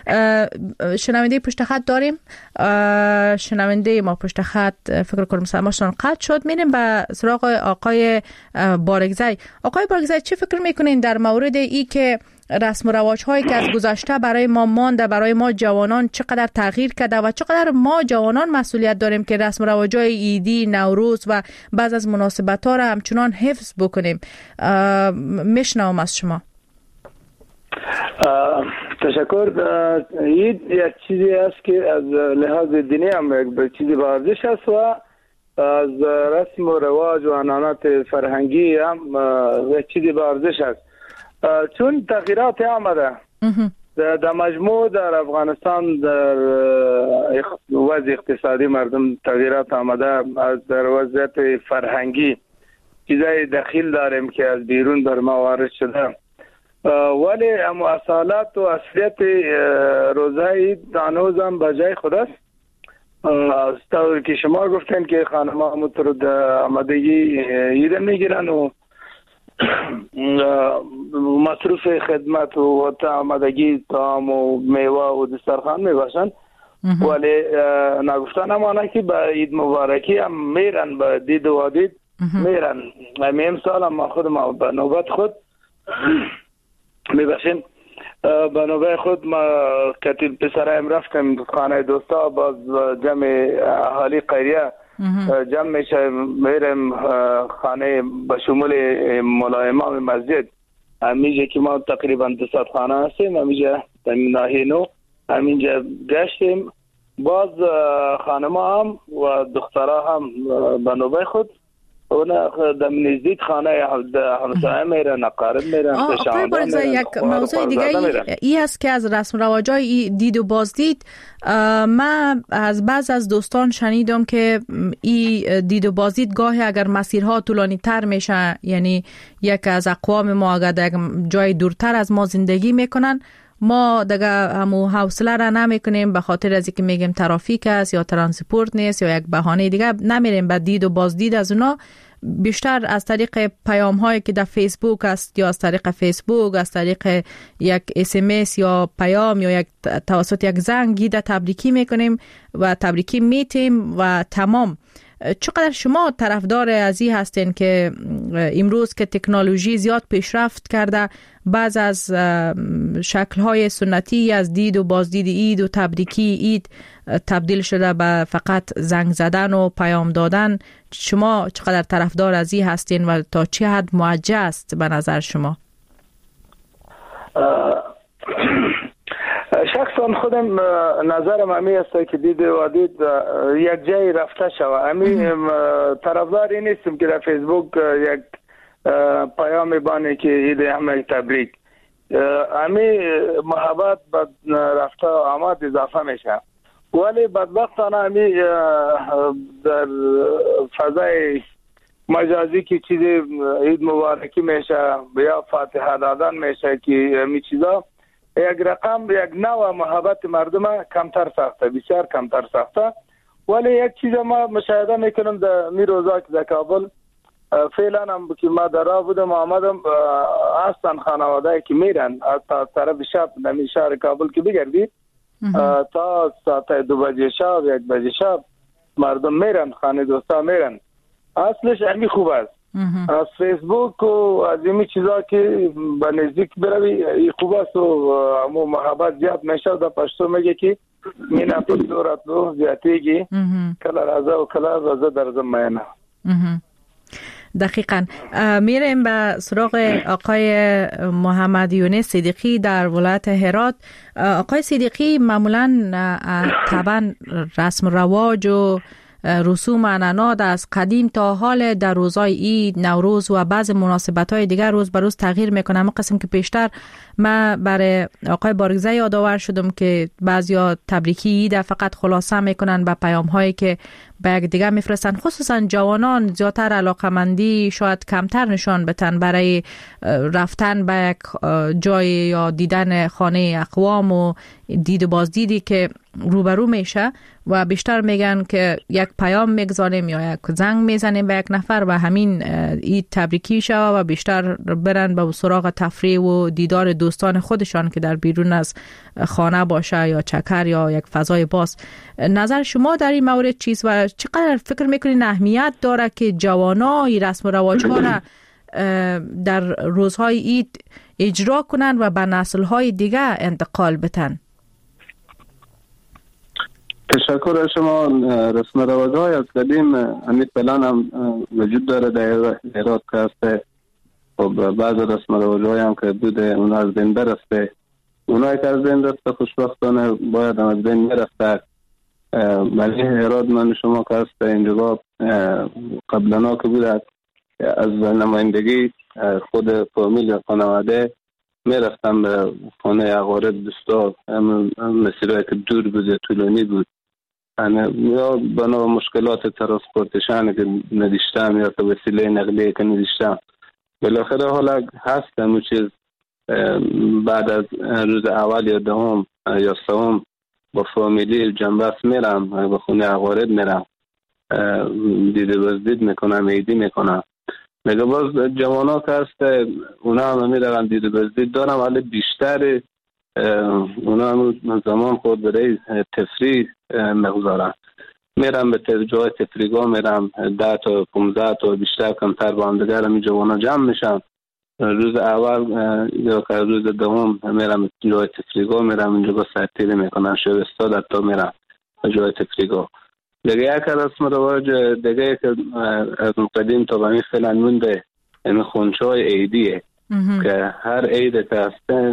شنونده پشت خط داریم. شنونده ما پشت خط فکر کنم سلامشون قطع شد. میریم به سراغ آقای بارگزی. آقای بارگزی چه فکر میکنین در مورد ای که رسم و رواج هایی که از گذشته برای ما مانده، برای ما جوانان چقدر تغییر کرده و چقدر ما جوانان مسئولیت داریم که رسم و رواج های عیدی، نوروز و بعض از مناسبت ها را همچنان حفظ بکنیم؟ میشنوم از شما. تشکر. عید یک چیزی است که از لحاظ دینی هم یک چیزی با ارزش است و از رسم و رواج و عنعنات فرهنگی هم یک چیزی با ارزش است. چون تغییرات آمده در مجموع در افغانستان در وضع اقتصادی مردم تغییرات آمده، از در وضعیت فرهنگی چیزای دخیل داریم که از بیرون بر ما وارد شده، ولی اما اصالت و اصلیت روزهای هنوز هم به جای خود است. از طور که شما گفتن که خانم‌ها مطرد آمادگی عید میگیرن و مصروف خدمت و آمادگی طعام و میوه و دسترخوان میباشن، ولی نگفتن همانه که به عید مبارکی هم میرن، به دید و وادید میرن. امسال هم خودم به نوبت خود میباشیم، به نوبت خود ما کتیل پسرایم رفتم خانه دوستا، باز جمع اهالی قریه جمع میشه، میرم خانه به شمول مولا امام مسجد. همینجا که ما تقریبا 200 خانه هستیم، همینجا در ناحیه نو همینجا گشتیم. باز خانما هم و دخترها هم به نوبه خود اونا در نزدیک خانه همسایه میرن، اقارب میرن. آقای بارگزی یک موضوع دیگه ای است که از رسم رواجای دید و بازدید من از بعض از دوستان شنیدم که این دید و بازدید گاهی اگر مسیرها طولانی تر میشه، یعنی یک از اقوام ما اگر در جای دورتر از ما زندگی میکنن، ما دیگه همو حوصله را نمیکنیم به خاطر از اینکه میگیم ترافیک است یا ترانسپورت نیست یا یک بهانه دیگه، نمیریم به دید و بازدید از اونا. بیشتر از طریق پیام هایی که در فیسبوک است یا از طریق فیسبوک، از طریق یک SMS یا پیام یا یک توسط یک زنگ گیده تبریکی میکنیم و تبریکی میتیم و تمام. چقدر شما طرفدار از این هستین که امروز که تکنولوژی زیاد پیشرفت کرده بعض از شکل‌های سنتی از دید و بازدید عید و تبریکی عید تبدیل شده به فقط زنگ زدن و پیام دادن؟ شما چقدر طرفدار از این هستین و تا چه حد موجه است به نظر شما؟ شخصا خودم نظرم امی است که دید و دید یک جای رفته شود. امی طرفداری نیستم که در فیسبوک یک پیام بانه که عید همه تبریک. امی محبت به رفته آمد اضافه میشه، ولی بدبختانه امی در فضای مجازی که چیزی عید مبارکی میشه یا فاتحه دادن میشه که امی چیزا یک رقم یک نوع محبت مردم کمتر ساخته، بسیار کمتر ساخته. ولی یک چیز ما مشاهده میکنم در می روزا که در کابل فعلا هم که ما در راه بودم آمدم هستن خانواده که میرن تا طرف شب نمی شهر کابل که بگردید تا ساعت 2 بجه شب 1 بجه شب مردم میرن، خانه دوستا میرن. اصلش امی خوب است. از فیسبوک و از این چیزا که به نزدیک بروی خوب است و امو محبت زیاد میشه. در پشتو میگه که مینا پر دورت رو زیادیگی کلا رازه و کلا رازه در زمینه. دقیقاً. میریم به سراغ آقای محمد یونس صدیقی در ولایت هرات. آقای صدیقی، معمولاً طبعاً رسم رواج و رسوم عنعنات از قدیم تا حال در روزهای عید، نوروز و بعض مناسبت‌های دیگر روز به روز تغییر میکنه. اما قسم که پیشتر من برای آقای بارگزه یادآور شدم که بعضیا تبریکی عید فقط خلاصه میکنن به پیام‌هایی که به یک دیگه میفرستن. خصوصا جوانان زیادتر علاقمندی شاید کمتر نشان بدن برای رفتن به یک جای یا دیدن خانه اقوام و دید و بازدیدی که روبرو میشه و بیشتر میگن که یک پیام میگذاریم یا یک زنگ میزنیم به یک نفر و همین عید تبریکی شود و بیشتر برن به سراغ تفریح و دیدار دوستان خودشان که در بیرون از خانه باشه یا چکر یا یک فضای باز. نظر شما در این مورد چیست و چقدر فکر میکنین اهمیت داره که جوانا این رسم و رواج‌ها را در روزهای عید اجرا کنن و به نسل‌های دیگه انتقال بدن؟ تشکر از شما. رسم و رواج‌های از قدیم همین فعلا هم وجود داره در هرات که هسته. خب بعض رسم و رواج‌های هم که بوده اونا از بین برسته. اونایی که از بین رفته خوشبختانه باید هم از بین برسته. ولی هرات من شما که هسته اینجا قبلنا که بوده از نمایندگی خود فامیل یا خانواده میرفتم به خانه اقارب دوستا، مسیرهایی که دور بود طولانی بود یا بنا مشکلات ترانسپورتیشن که نداشتم یا که وسیله نقلیه که نداشتم. بالاخره حالا هست همون چیز بعد از روز اول یا دهم یا سوم با فامیلی جنبست میرم به خونه اقارب میرم، دیده بازدید میکنم، عیدی میکنم. میگه باز جوانا که هست اونا هم میرن دیده بازدید دارم، ولی بیشتر اونا هم زمان خود برای تفریح مگذارن. میرم به جای تفریحگاه میرم 10 تا 15 تا بیشتر کمتر با هم دیگر هم جوانا جمع میشن. روز اول یا که روز دوم میرم جای تفریحگاه میرم اینجا با سرتیری میکنن شب استاد تا میرم جای تفریحگاه. دیگه یک رسم رواج دیگه که از قدیم تا به فعلا مونده این خونچای عیدیه که هر عید که هسته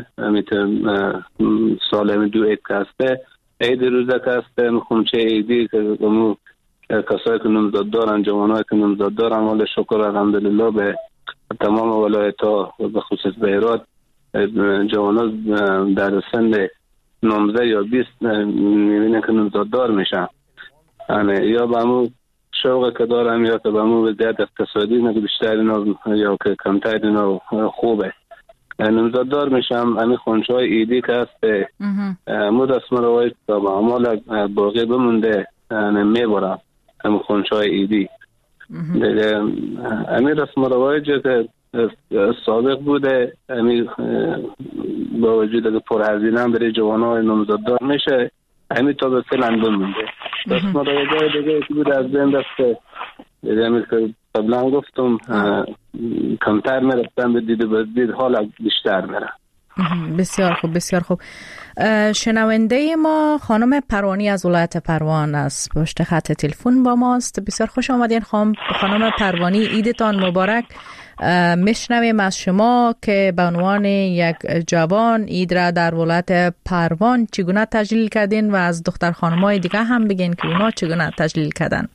سال 2 عید که هسته عید روزه که هسته خونچه عیدی که کسایی که نمزاد دارن جوانایی که نمزاد دارن ولی شکر الحمدلله به تمام ولایت ها به خصوص به هرات جوانا در سن 19 یا 20 میبینن که نمزاد دار میشن. یا به همون شوق که دارم یا که به همون وضعیت اقتصادی نه بیشتر اینا یا که کمتر اینا خوبه نمزاد دار میشم. همین خونچه‌های عیدی که هست مود رسم رواج تا به عمال باقی بمونده میبرم همین خونچه‌های عیدی. همین رسم رواج که سابق بوده همین با وجود که پرهزینه هم برای جوانای نمزاد دار میشه همین تا به فعلا بمونده. رسم رواج‌های دیگه که بوده از بین رفته یعنی که قبلا گفتم کمتر میرفتن به دید و بازدید، حالا بیشتر میرن. بسیار خوب بسیار خوب. شنونده ما خانم پروانی از ولایت پروان است، پشت خط تلفن با ماست. بسیار خوش آمدین خانم پروانی، عیدتان مبارک. میشنویم از شما که به عنوان یک جوان عید را در ولایت پروان چگونه تجلیل کردین و از دختر خانم‌های دیگه هم بگین که اونا چگونه تجلیل کردن.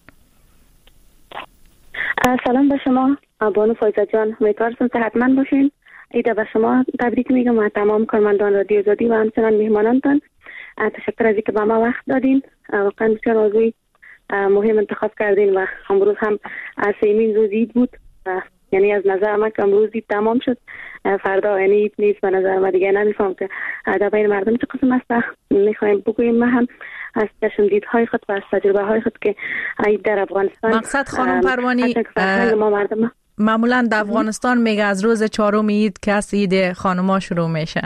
سلام به شما بانو فایزه جان، امیدوارم صحتمند باشین. عید به شما تبریک میگم و تمام کارمندان رادیو آزادی و همچنان میهمانانتان. تشکر از اینکه به ما وقت دادین. واقعا بسیار موضوع مهم انتخاب کردین و امروز هم سیمین روز عید بود. یعنی از نظر من که امروز عید تمام شد، فردا یعنی عید نیست. به نظر من دیگه نمیفهم که در بین مردم چه قسم است. میخوایم بگوییم ما هم از چشمدیدهای خود و از تجربه های خود که عید در افغانستان. مقصد خانم پروانی ما مردم معمولا در افغانستان میگه از روز 4 عید که از عید خانما شروع میشه.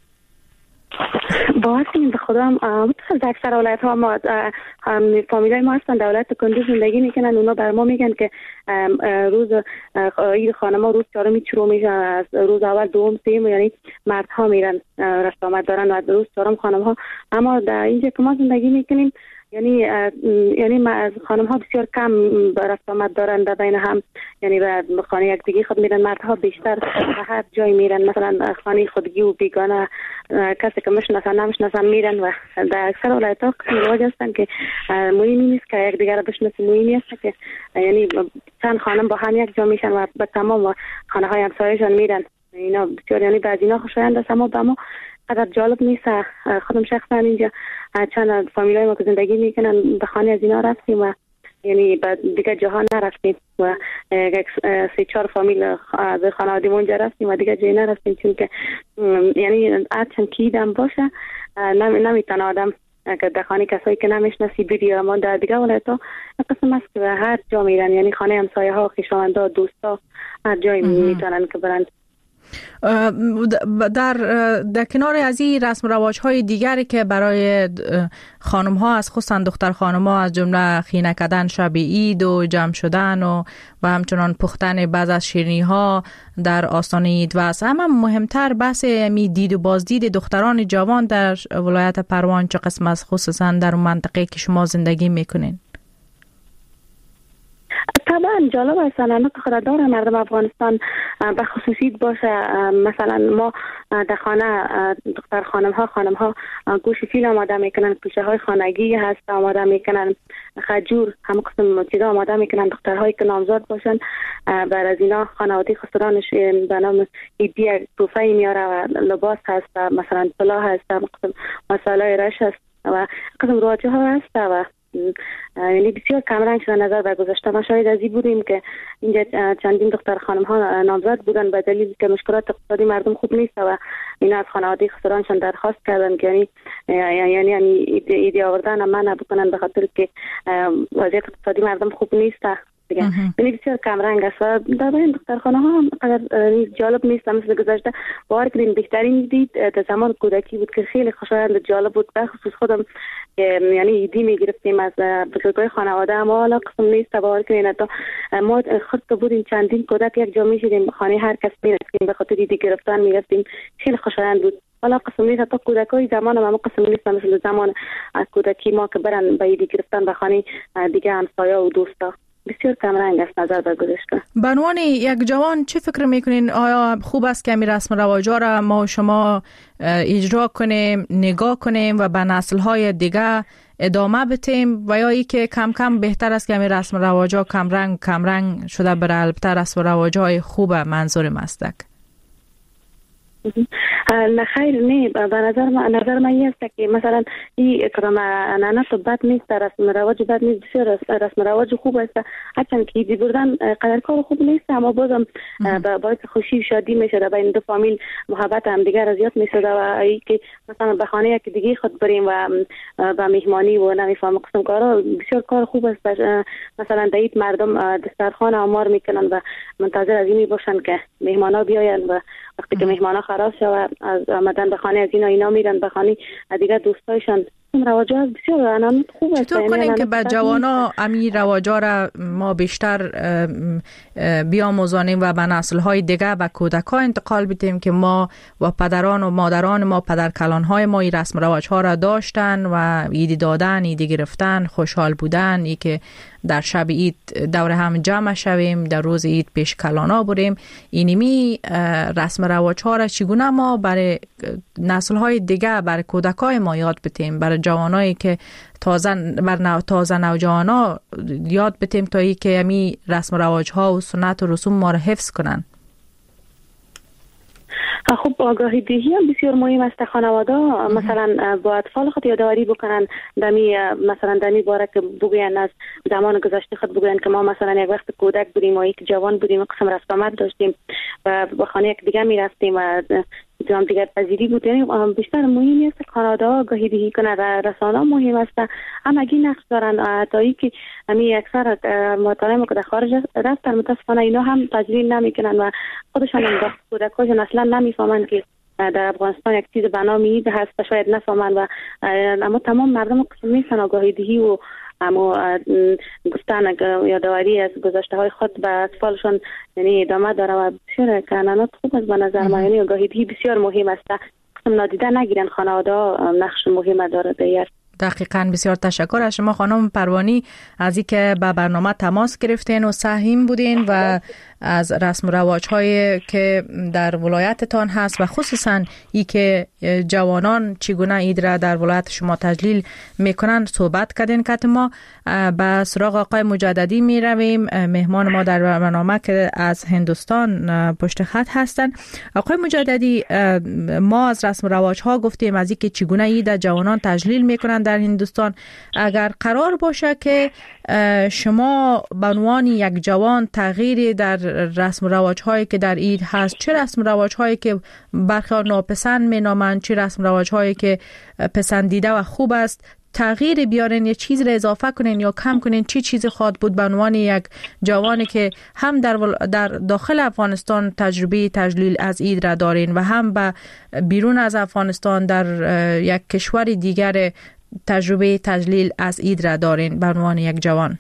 باور کنید به خدا از اکثر ولایت ها ما فامیلای ما هستن در ولایت کندوز زندگی میکنن. اونا بر ما میگن که روز عید خانما روز 4 شروع میشه، از روز اول دوم سوم یعنی مردها میرن رفت آمد دارن و روز 4 خانم ها. اما در اینجا که ما زندگی میکنیم یعنی از خانم ها بسیار کم رفت آمد دارن در بین هم، یعنی به خانه یک دیگه خود میرن. مردها بیشتر به هر جای میرن، مثلا خانه خودگی و بیگانه کسی که نمیشناسن میرن و در اکثر ولایت ها رواج هستن که مهمی نیست که یک دیگر بشناسن، مهمی است که یعنی چند خانم با هم یک جا میشن و به تمام خانه های همسایه‌شان میرن. اینا بسیار یعنی بعضی اینا خوشایند است، اما به ما قدر جالب نیست. خودم شخصا اینجا چند فامیلای ما که زندگی میکنن به خانه از اینا رفتیم و یعنی به دیگه جاها نرفتیم و 3-4 فامیل از خانواده اونجا رفتیم و دیگه جایی نرفتیم، چون که یعنی هرچند که ایدم باشه نمیتونه آدم که در خانه کسایی که نمیشناسی بری. اما در دیگه ولایت ها قسم است که هر جا میرن، یعنی خانه همسایه ها، خویشاوندها، دوستا هر جایی میتونن که برن. در کنار از این رسم و رواج های دیگری که برای خانم ها از خصوصا دختر خانم ها از جمله خینه کردن شب عید و جمع شدن و همچنان پختن بعض از شیرینی ها در آستانه عید و از همه مهمتر بحث دید و بازدید دختران جوان در ولایت پروان چه قسم است، خصوصا در منطقه که شما زندگی میکنین؟ طبعا جالب است. انا که خدا داره مردم افغانستان به خصوصیت باشه. مثلا ما در خانه دختر خانم ها گوشت فیل آماده میکنن، کوچه های خانگی هست آماده میکنن، خجور هم قسم چیزا آماده میکنن. دخترهایی که نامزاد باشن بر از اینا خانواده خسرانش به نام ایدی توفه میاره و لباس هست، مثلا طلا هست، قسم مساله رش هست و قسم رواجه ها هست و یعنی بسیار کمرنگ شده نظر به گذشته. ما شاید از این بودیم که اینجا چندین دختر خانم ها نامزد بودن به دلیل که مشکلات اقتصادی مردم خوب نیست و اینا از خانواده خسرانشان درخواست کردن که یعنی ایدی آوردن منع بکنن به خاطر که وضعیت اقتصادی مردم خوب نیست دیگه. یعنی بسیار کمرنگ است و در بین دخترخانه ها هم قدر جالب نیست. مثل گذشته باور کنین بهترین دید در زمان کودکی بود که خیلی خوشایند جالب بود. به خصوص خودم یعنی ایدی میگرفتیم از بزرگای خانواده، اما حالا قسم نیست. باور کنین تا ما خود که بودیم چندین کودک یک جا میشیدیم خانه هر کس میرفتیم به خاطر ایدی گرفتن میرفتیم، خیلی خوشایند بود. حالا قسم نیست تا کودکای زمان ما قسم نیست مثل زمان از کودکی ما که برن به ایدی گرفتن به خانه دیگه همسایه و دوستا. بسیار کمرنگ است نظر به گذشته. به عنوان یک جوان چه فکر میکنین؟ آیا خوب است که این رسم و رواج‌ها را ما و شما اجرا کنیم، نگاه کنیم و به نسل‌های دیگه ادامه بدیم و یا ای که کم کم بهتر است که این رسم و رواج‌ها کمرنگ شده بر البته رسم و رواج‌های خوب منظورم است؟ نه خیر، نه. به نظر من این است که مثلا این اکرام انانات بد نیست، رسم رواج بد نیست، بسیار رسم رواج خوب است. هرچند که ایدی بردن قدر کار خوب نیست، اما بازم باعث خوشی و شادی میشه بین دو فامیل، محبت هم دیگر از زیاد میشه و ای که مثلا به خانه یک دیگه خود بریم و به مهمانی و نمیفهم قسم کارا بسیار کار خوب است. مثلا دید مردم دسترخوان آمار میکنن و منتظر از این باشن که مهمانا بیاین و وقتی که مهمانا خلاص شود از آمدن به خانه از اینا میرن به خانه دیگه دوستایشان رواج‌ها بسیار عناصر خوب است. چطور کنیم که به جوانا امی رواج‌ها را ما بیشتر بیاموزانیم و به نسل‌های دیگه به کودک‌ها انتقال بدیم که ما و پدران و مادران ما، پدرکلان‌های ما این رسم رواج‌ها را داشتن و ایدی دادن، ایدی گرفتن، خوشحال بودن، ای که در شب عید دور هم جمع شویم، در روز عید پیش کلانا بریم. اینمی رسم رواج‌ها را چگونه ما برای نسل‌های دیگه، برای کودکای ما یاد بدیم، برای جوانایی که تازه نوجوانا یاد بدیم تا ای که امی رسم رواج‌ها و سنت و رسوم ما را حفظ کنن. خب آگاهی دهی هم بسیار مهم است. خانواده مثلا با اطفال خود یادآوری بکنن مثلا دمی باره که بگوین از زمان گذشته خود بگوین که ما مثلا یک وقت کودک بودیم و یک جوان بودیم، قسم رفت آمد داشتیم و به خانه یک دیگه می رفتیم و هم دیگر پذیری بود. یعنی بیشتر مهم است خانواده آگاهی دهی کنه و رسانه مهم است. هم اگه نقش دارن تا ای که همی اکثر مطالعه که در خارج رفتن متاسفانه اینا هم تجلیل نمیکنن و خودشان هم کودکاشون اصلا نمیفهمن که در افغانستان یک چیز به نام عید هست و شاید نفهمن و اما تمام مردم قسم نیستن آگاهی دهی و اما گفتن یادآوری از گذشته های خود به اطفالشون یعنی ادامه داره و بسیار کانانات خوب است به نظر من. یعنی آگاهی دهی بسیار مهم است. قسم نادیده نگیرن، خانواده نقش مهم داره دیگر. دقیقاً. بسیار تشکر از شما خانم پروانی از اینکه به برنامه تماس گرفتین و سهیم بودین و از رسم و رواج‌هایی که در ولایتتان هست و خصوصاً ای که جوانان چگونه عید را در ولایت شما تجلیل میکنن صحبت کردین. که ما به سراغ آقای مجددی می رویم، مهمان ما در برنامه که از هندوستان پشت خط هستن. آقای مجددی، ما از رسم و رواج‌ها گفتیم از اینکه چگونه عید جوانان تجلیل میکنن در هندوستان. اگر قرار باشه که شما به عنوان یک جوان تغییری در رسم و رواج‌هایی که در عید هست، چه رسم و رواج‌هایی که برخی ناپسند مینامند، چه رسم و رواج‌هایی که پسندیده و خوب است، تغییر بیارین یا چیز را اضافه کنین یا کم کنین، چی چیزی خواهد بود به عنوان یک جوانی که هم در داخل افغانستان تجربه تجلیل از عید را دارین و هم به بیرون از افغانستان در یک کشور دیگر تجربه تجلیل از عید را دارین به عنوان یک جوان؟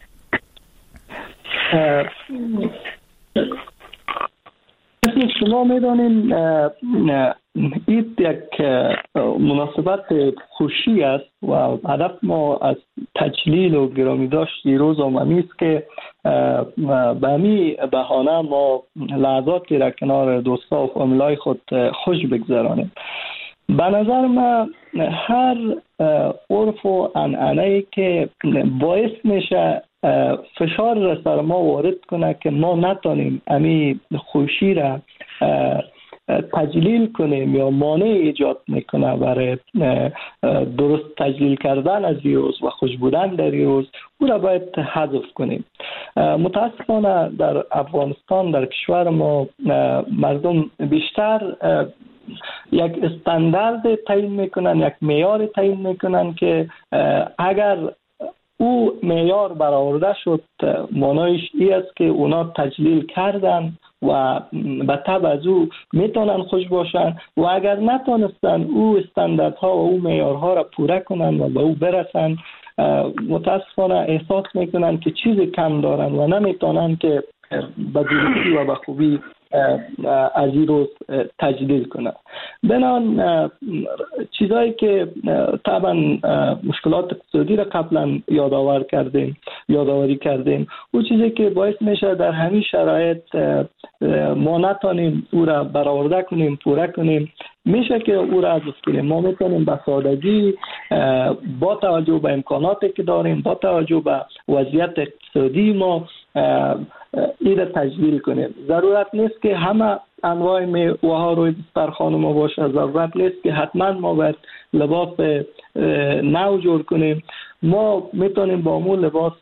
شما میدانید عید یک مناسبت خوشی است و هدف ما از تجلیل و گرامی داشت روز همی است که به همی بهانه ما لحظاتی را کنار دوستا و فامیلای خود خوش بگذرانیم. به نظر من هر عرف و عنعنه‌ای که باعث میشه فشار را سر ما وارد کنه که ما نتونیم امی خوشی را تجلیل کنیم یا مانع ایجاد میکنه برای درست تجلیل کردن از این روز و خوش بودن در این روز، او را باید حذف کنیم. متاسفانه در افغانستان، در کشور ما، مردم بیشتر یک استاندارد تعیین میکنن، یک معیار تعیین میکنن که اگر او معیار برآورده شد معنایش این است که اونا تجلیل کردن و به تبع از او میتونن خوش باشن و اگر نتونستن او استانداردها و او معیارها را پوره کنن و به او برسن، متاسفانه احساس میکنن که چیزی کم دارن و نمیتونن که به درستی و به خوبی از این روز تجلیل کنه. بنان چیزایی که طبعا مشکلات اقتصادی را قبلا یادآوری کردیم، او چیزی که باعث میشه در همین شرایط ما نتونیم او را برآورده کنیم، پوره کنیم، میشه که او را حذف کنیم. ما میتونیم به سادگی با توجه به امکاناتی که داریم، با توجه به وضعیت اقتصادی ما این را تجلیل کنیم. ضرورت نیست که همه انواع میوه ها روی دسترخوان ما باشه، ضرورت نیست که حتما ما باید لباس نو جور کنیم. ما میتونیم با همون لباس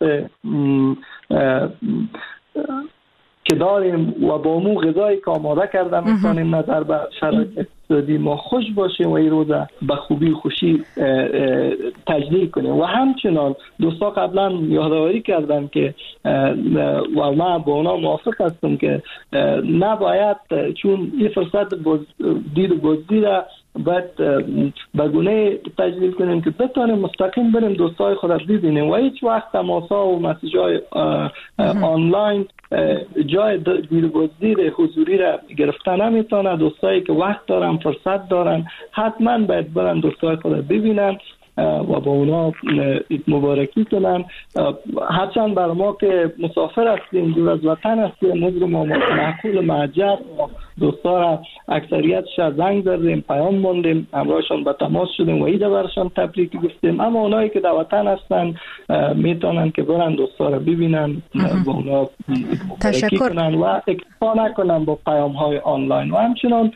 که داریم و با همون غذایی که آماده کرده میتونیم نظر به شرایط اقتصادی ما خوش باشیم و این روزه به خوبی خوشی تجلیل کنیم. و همچنان دوستا قبلا یادآوری کردن که و من با اونا موافق هستم که نباید چون این فرصت دید و بازدید باید به گونه تجلیل کنیم که بتونیم مستقیم بریم دوستای خود را ببینیم و هیچ وقت تماس‌ها و مسیج‌های آنلاین جای دیرگذیر حضوری را گرفتن نمیتونه. دوستایی که وقت دارن، فرصت دارن، حتما باید برن دوستای خود را ببینن و با اونا مبارکی کنن. هرچند بر ما که مسافر هستیم، دور از وطن هستیم، نظر ما معقول معجب دوستا را اکثریتش زنگ زدیم، پیام موندیم، همراهشان به تماس شدیم و ایده برشان تبریک گفتیم. اما اونایی که در وطن هستن میتونن که برن دوستا را ببینن و اونا مبارکی کنن و اکتفا نکنن با پیام های آنلاین. و همچنان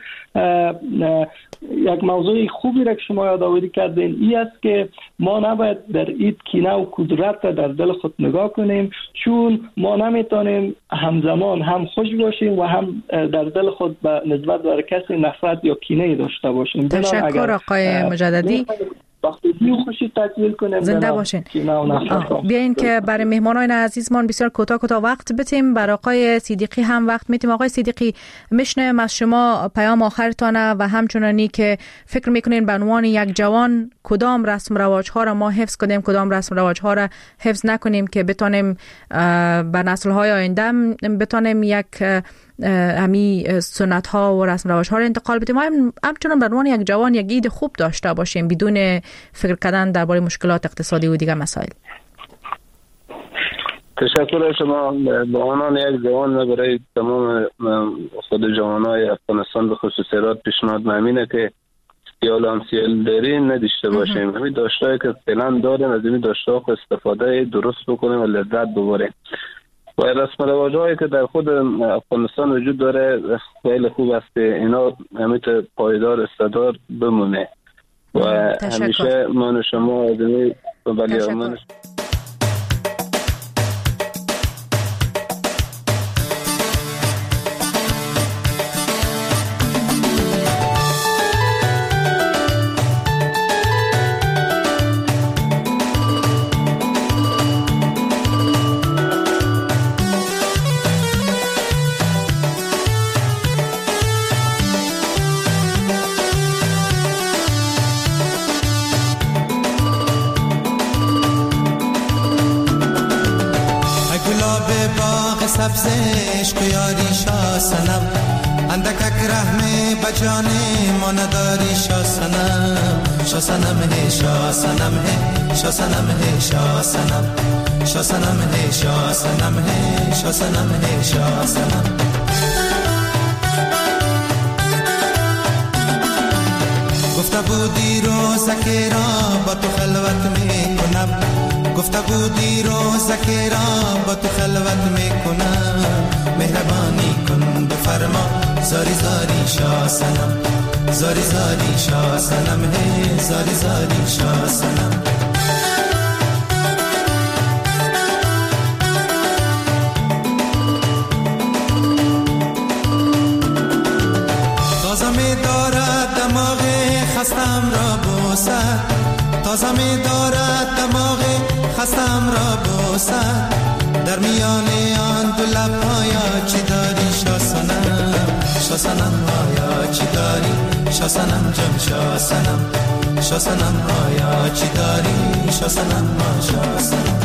یک موضوع خوبی را که شما یادآوری کردین این است که ما نباید در این کینه و کدورت در دل خود نگاه کنیم، چون ما نمیتونیم همزمان هم خوش باشیم و هم در دل خود به نسبت به کسی نفرت یا کینه داشته باشیم. تشکر آقای مجددی. زنده باشین. بیاین که برای مهمانان عزیزمان بسیار کوتاه وقت بتیم. برای آقای صدیقی هم وقت میتیم. آقای صدیقی، میشنویم از شما پیام آخرتانه و همچنانی که فکر میکنین به عنوان یک جوان کدام رسم رواج ها را ما حفظ کنیم، کدام رسم رواج ها را حفظ نکنیم که بتونیم به نسل های آینده بتونیم یک همی سنت ها و رسم رواج ها را انتقال بدیم. همچنان به عنوان یک جوان یک عید خوب داشته باشیم بدون فکر کردن درباره مشکلات اقتصادی و دیگر مسائل. تشکر از شما. به عنوان یک جوان برای تمام خود جوانای افغانستان به خصوص پیشنهاد همینه که سیال داری نداشته باشیم. همین داشتهایی که فعلا داریم از این داشته‌ها استفاده درست بکنیم و لذت ببریم. و رسم رواج‌هایی که در خود افغانستان وجود داره خیلی خوب است که اینا همیشه پایدار استدار بمونه و همیشه من شما آدمی ولی سبزش کو یاری شاه سنم اندکک رحمه بجانه ما نداری شاه سنم شاه سنم ہے شاه سنم ہے شاه سنم ہے شاه سنم شاه سنم ہے شاه سنم ہے شاه سنم ہے شاه سنم گفته بودی روزکی را با تو خلوت میکنم گفته بودی روزکی را با تو خلوت میکنم مهربانی کن بفرما زاری زاری شاه سنم زاری زاری شاه سنم ہے زاری زاری شاه سنم تازه می دارد دماغ خستم را بوسد تازه می دارد دماغ خستم را بوسد در میان آن دو لب‌هایا چی داری شاه سنم آیا چی داری شاه سنم جان شاه سنم آیا چی داری شاه سنم ما شاه سنم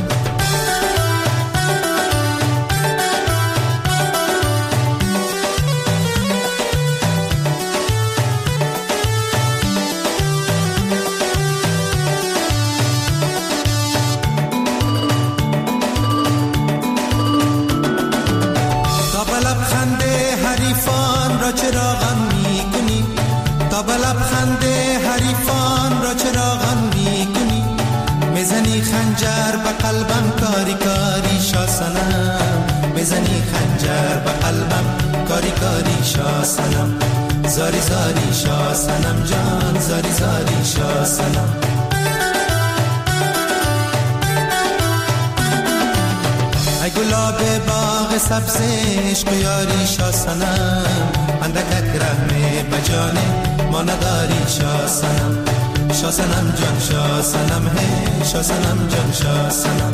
چرا غم میکنی تا به لبخند حریفان را چرا غم میکنی میزنی خنجر به قلبم کاری کاری شاه سنم میزنی خنجر به قلبم کاری کاری شاه سنم زاری زاری شاه سنم جان زاری زاری شاه سنم ای گلاب باغ سبز عشق یاری شاه سنم اندکک رحمه بجانه ما نداری شاه سنم جان شاه سنم ہے شاه سنم جان شاه سنم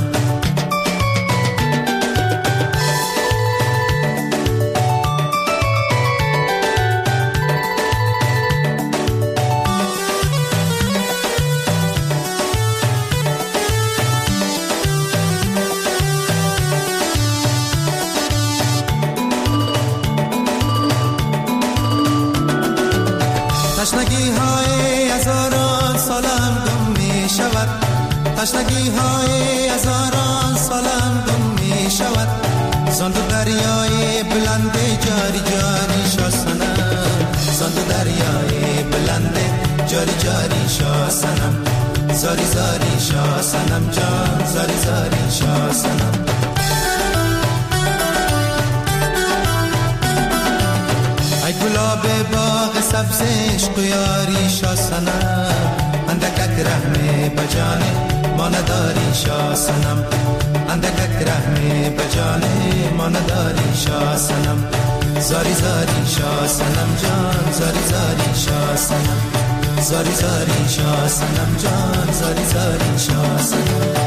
تشنگی های هزاران سالم گم می شود، تشنگی های هزاران سالم گم می شود. زند دریای بلند جاری جاری شاسنم، زند دریای بلند جاری جاری شاسنم. زاری زاری شاسنم جان، زاری زاری شاسنم. ای گلاب باغ سبز عشق و یاری شاسنم، اندکک رحمه بجانه ما نداری شاسنم، اندکک رحمه بجانه ما نداری شاسنم. زاری زاری شاسنم جان، زاری زاری شاسنم. زاری زاری شاسنم جان، زاری زاری شاسنم.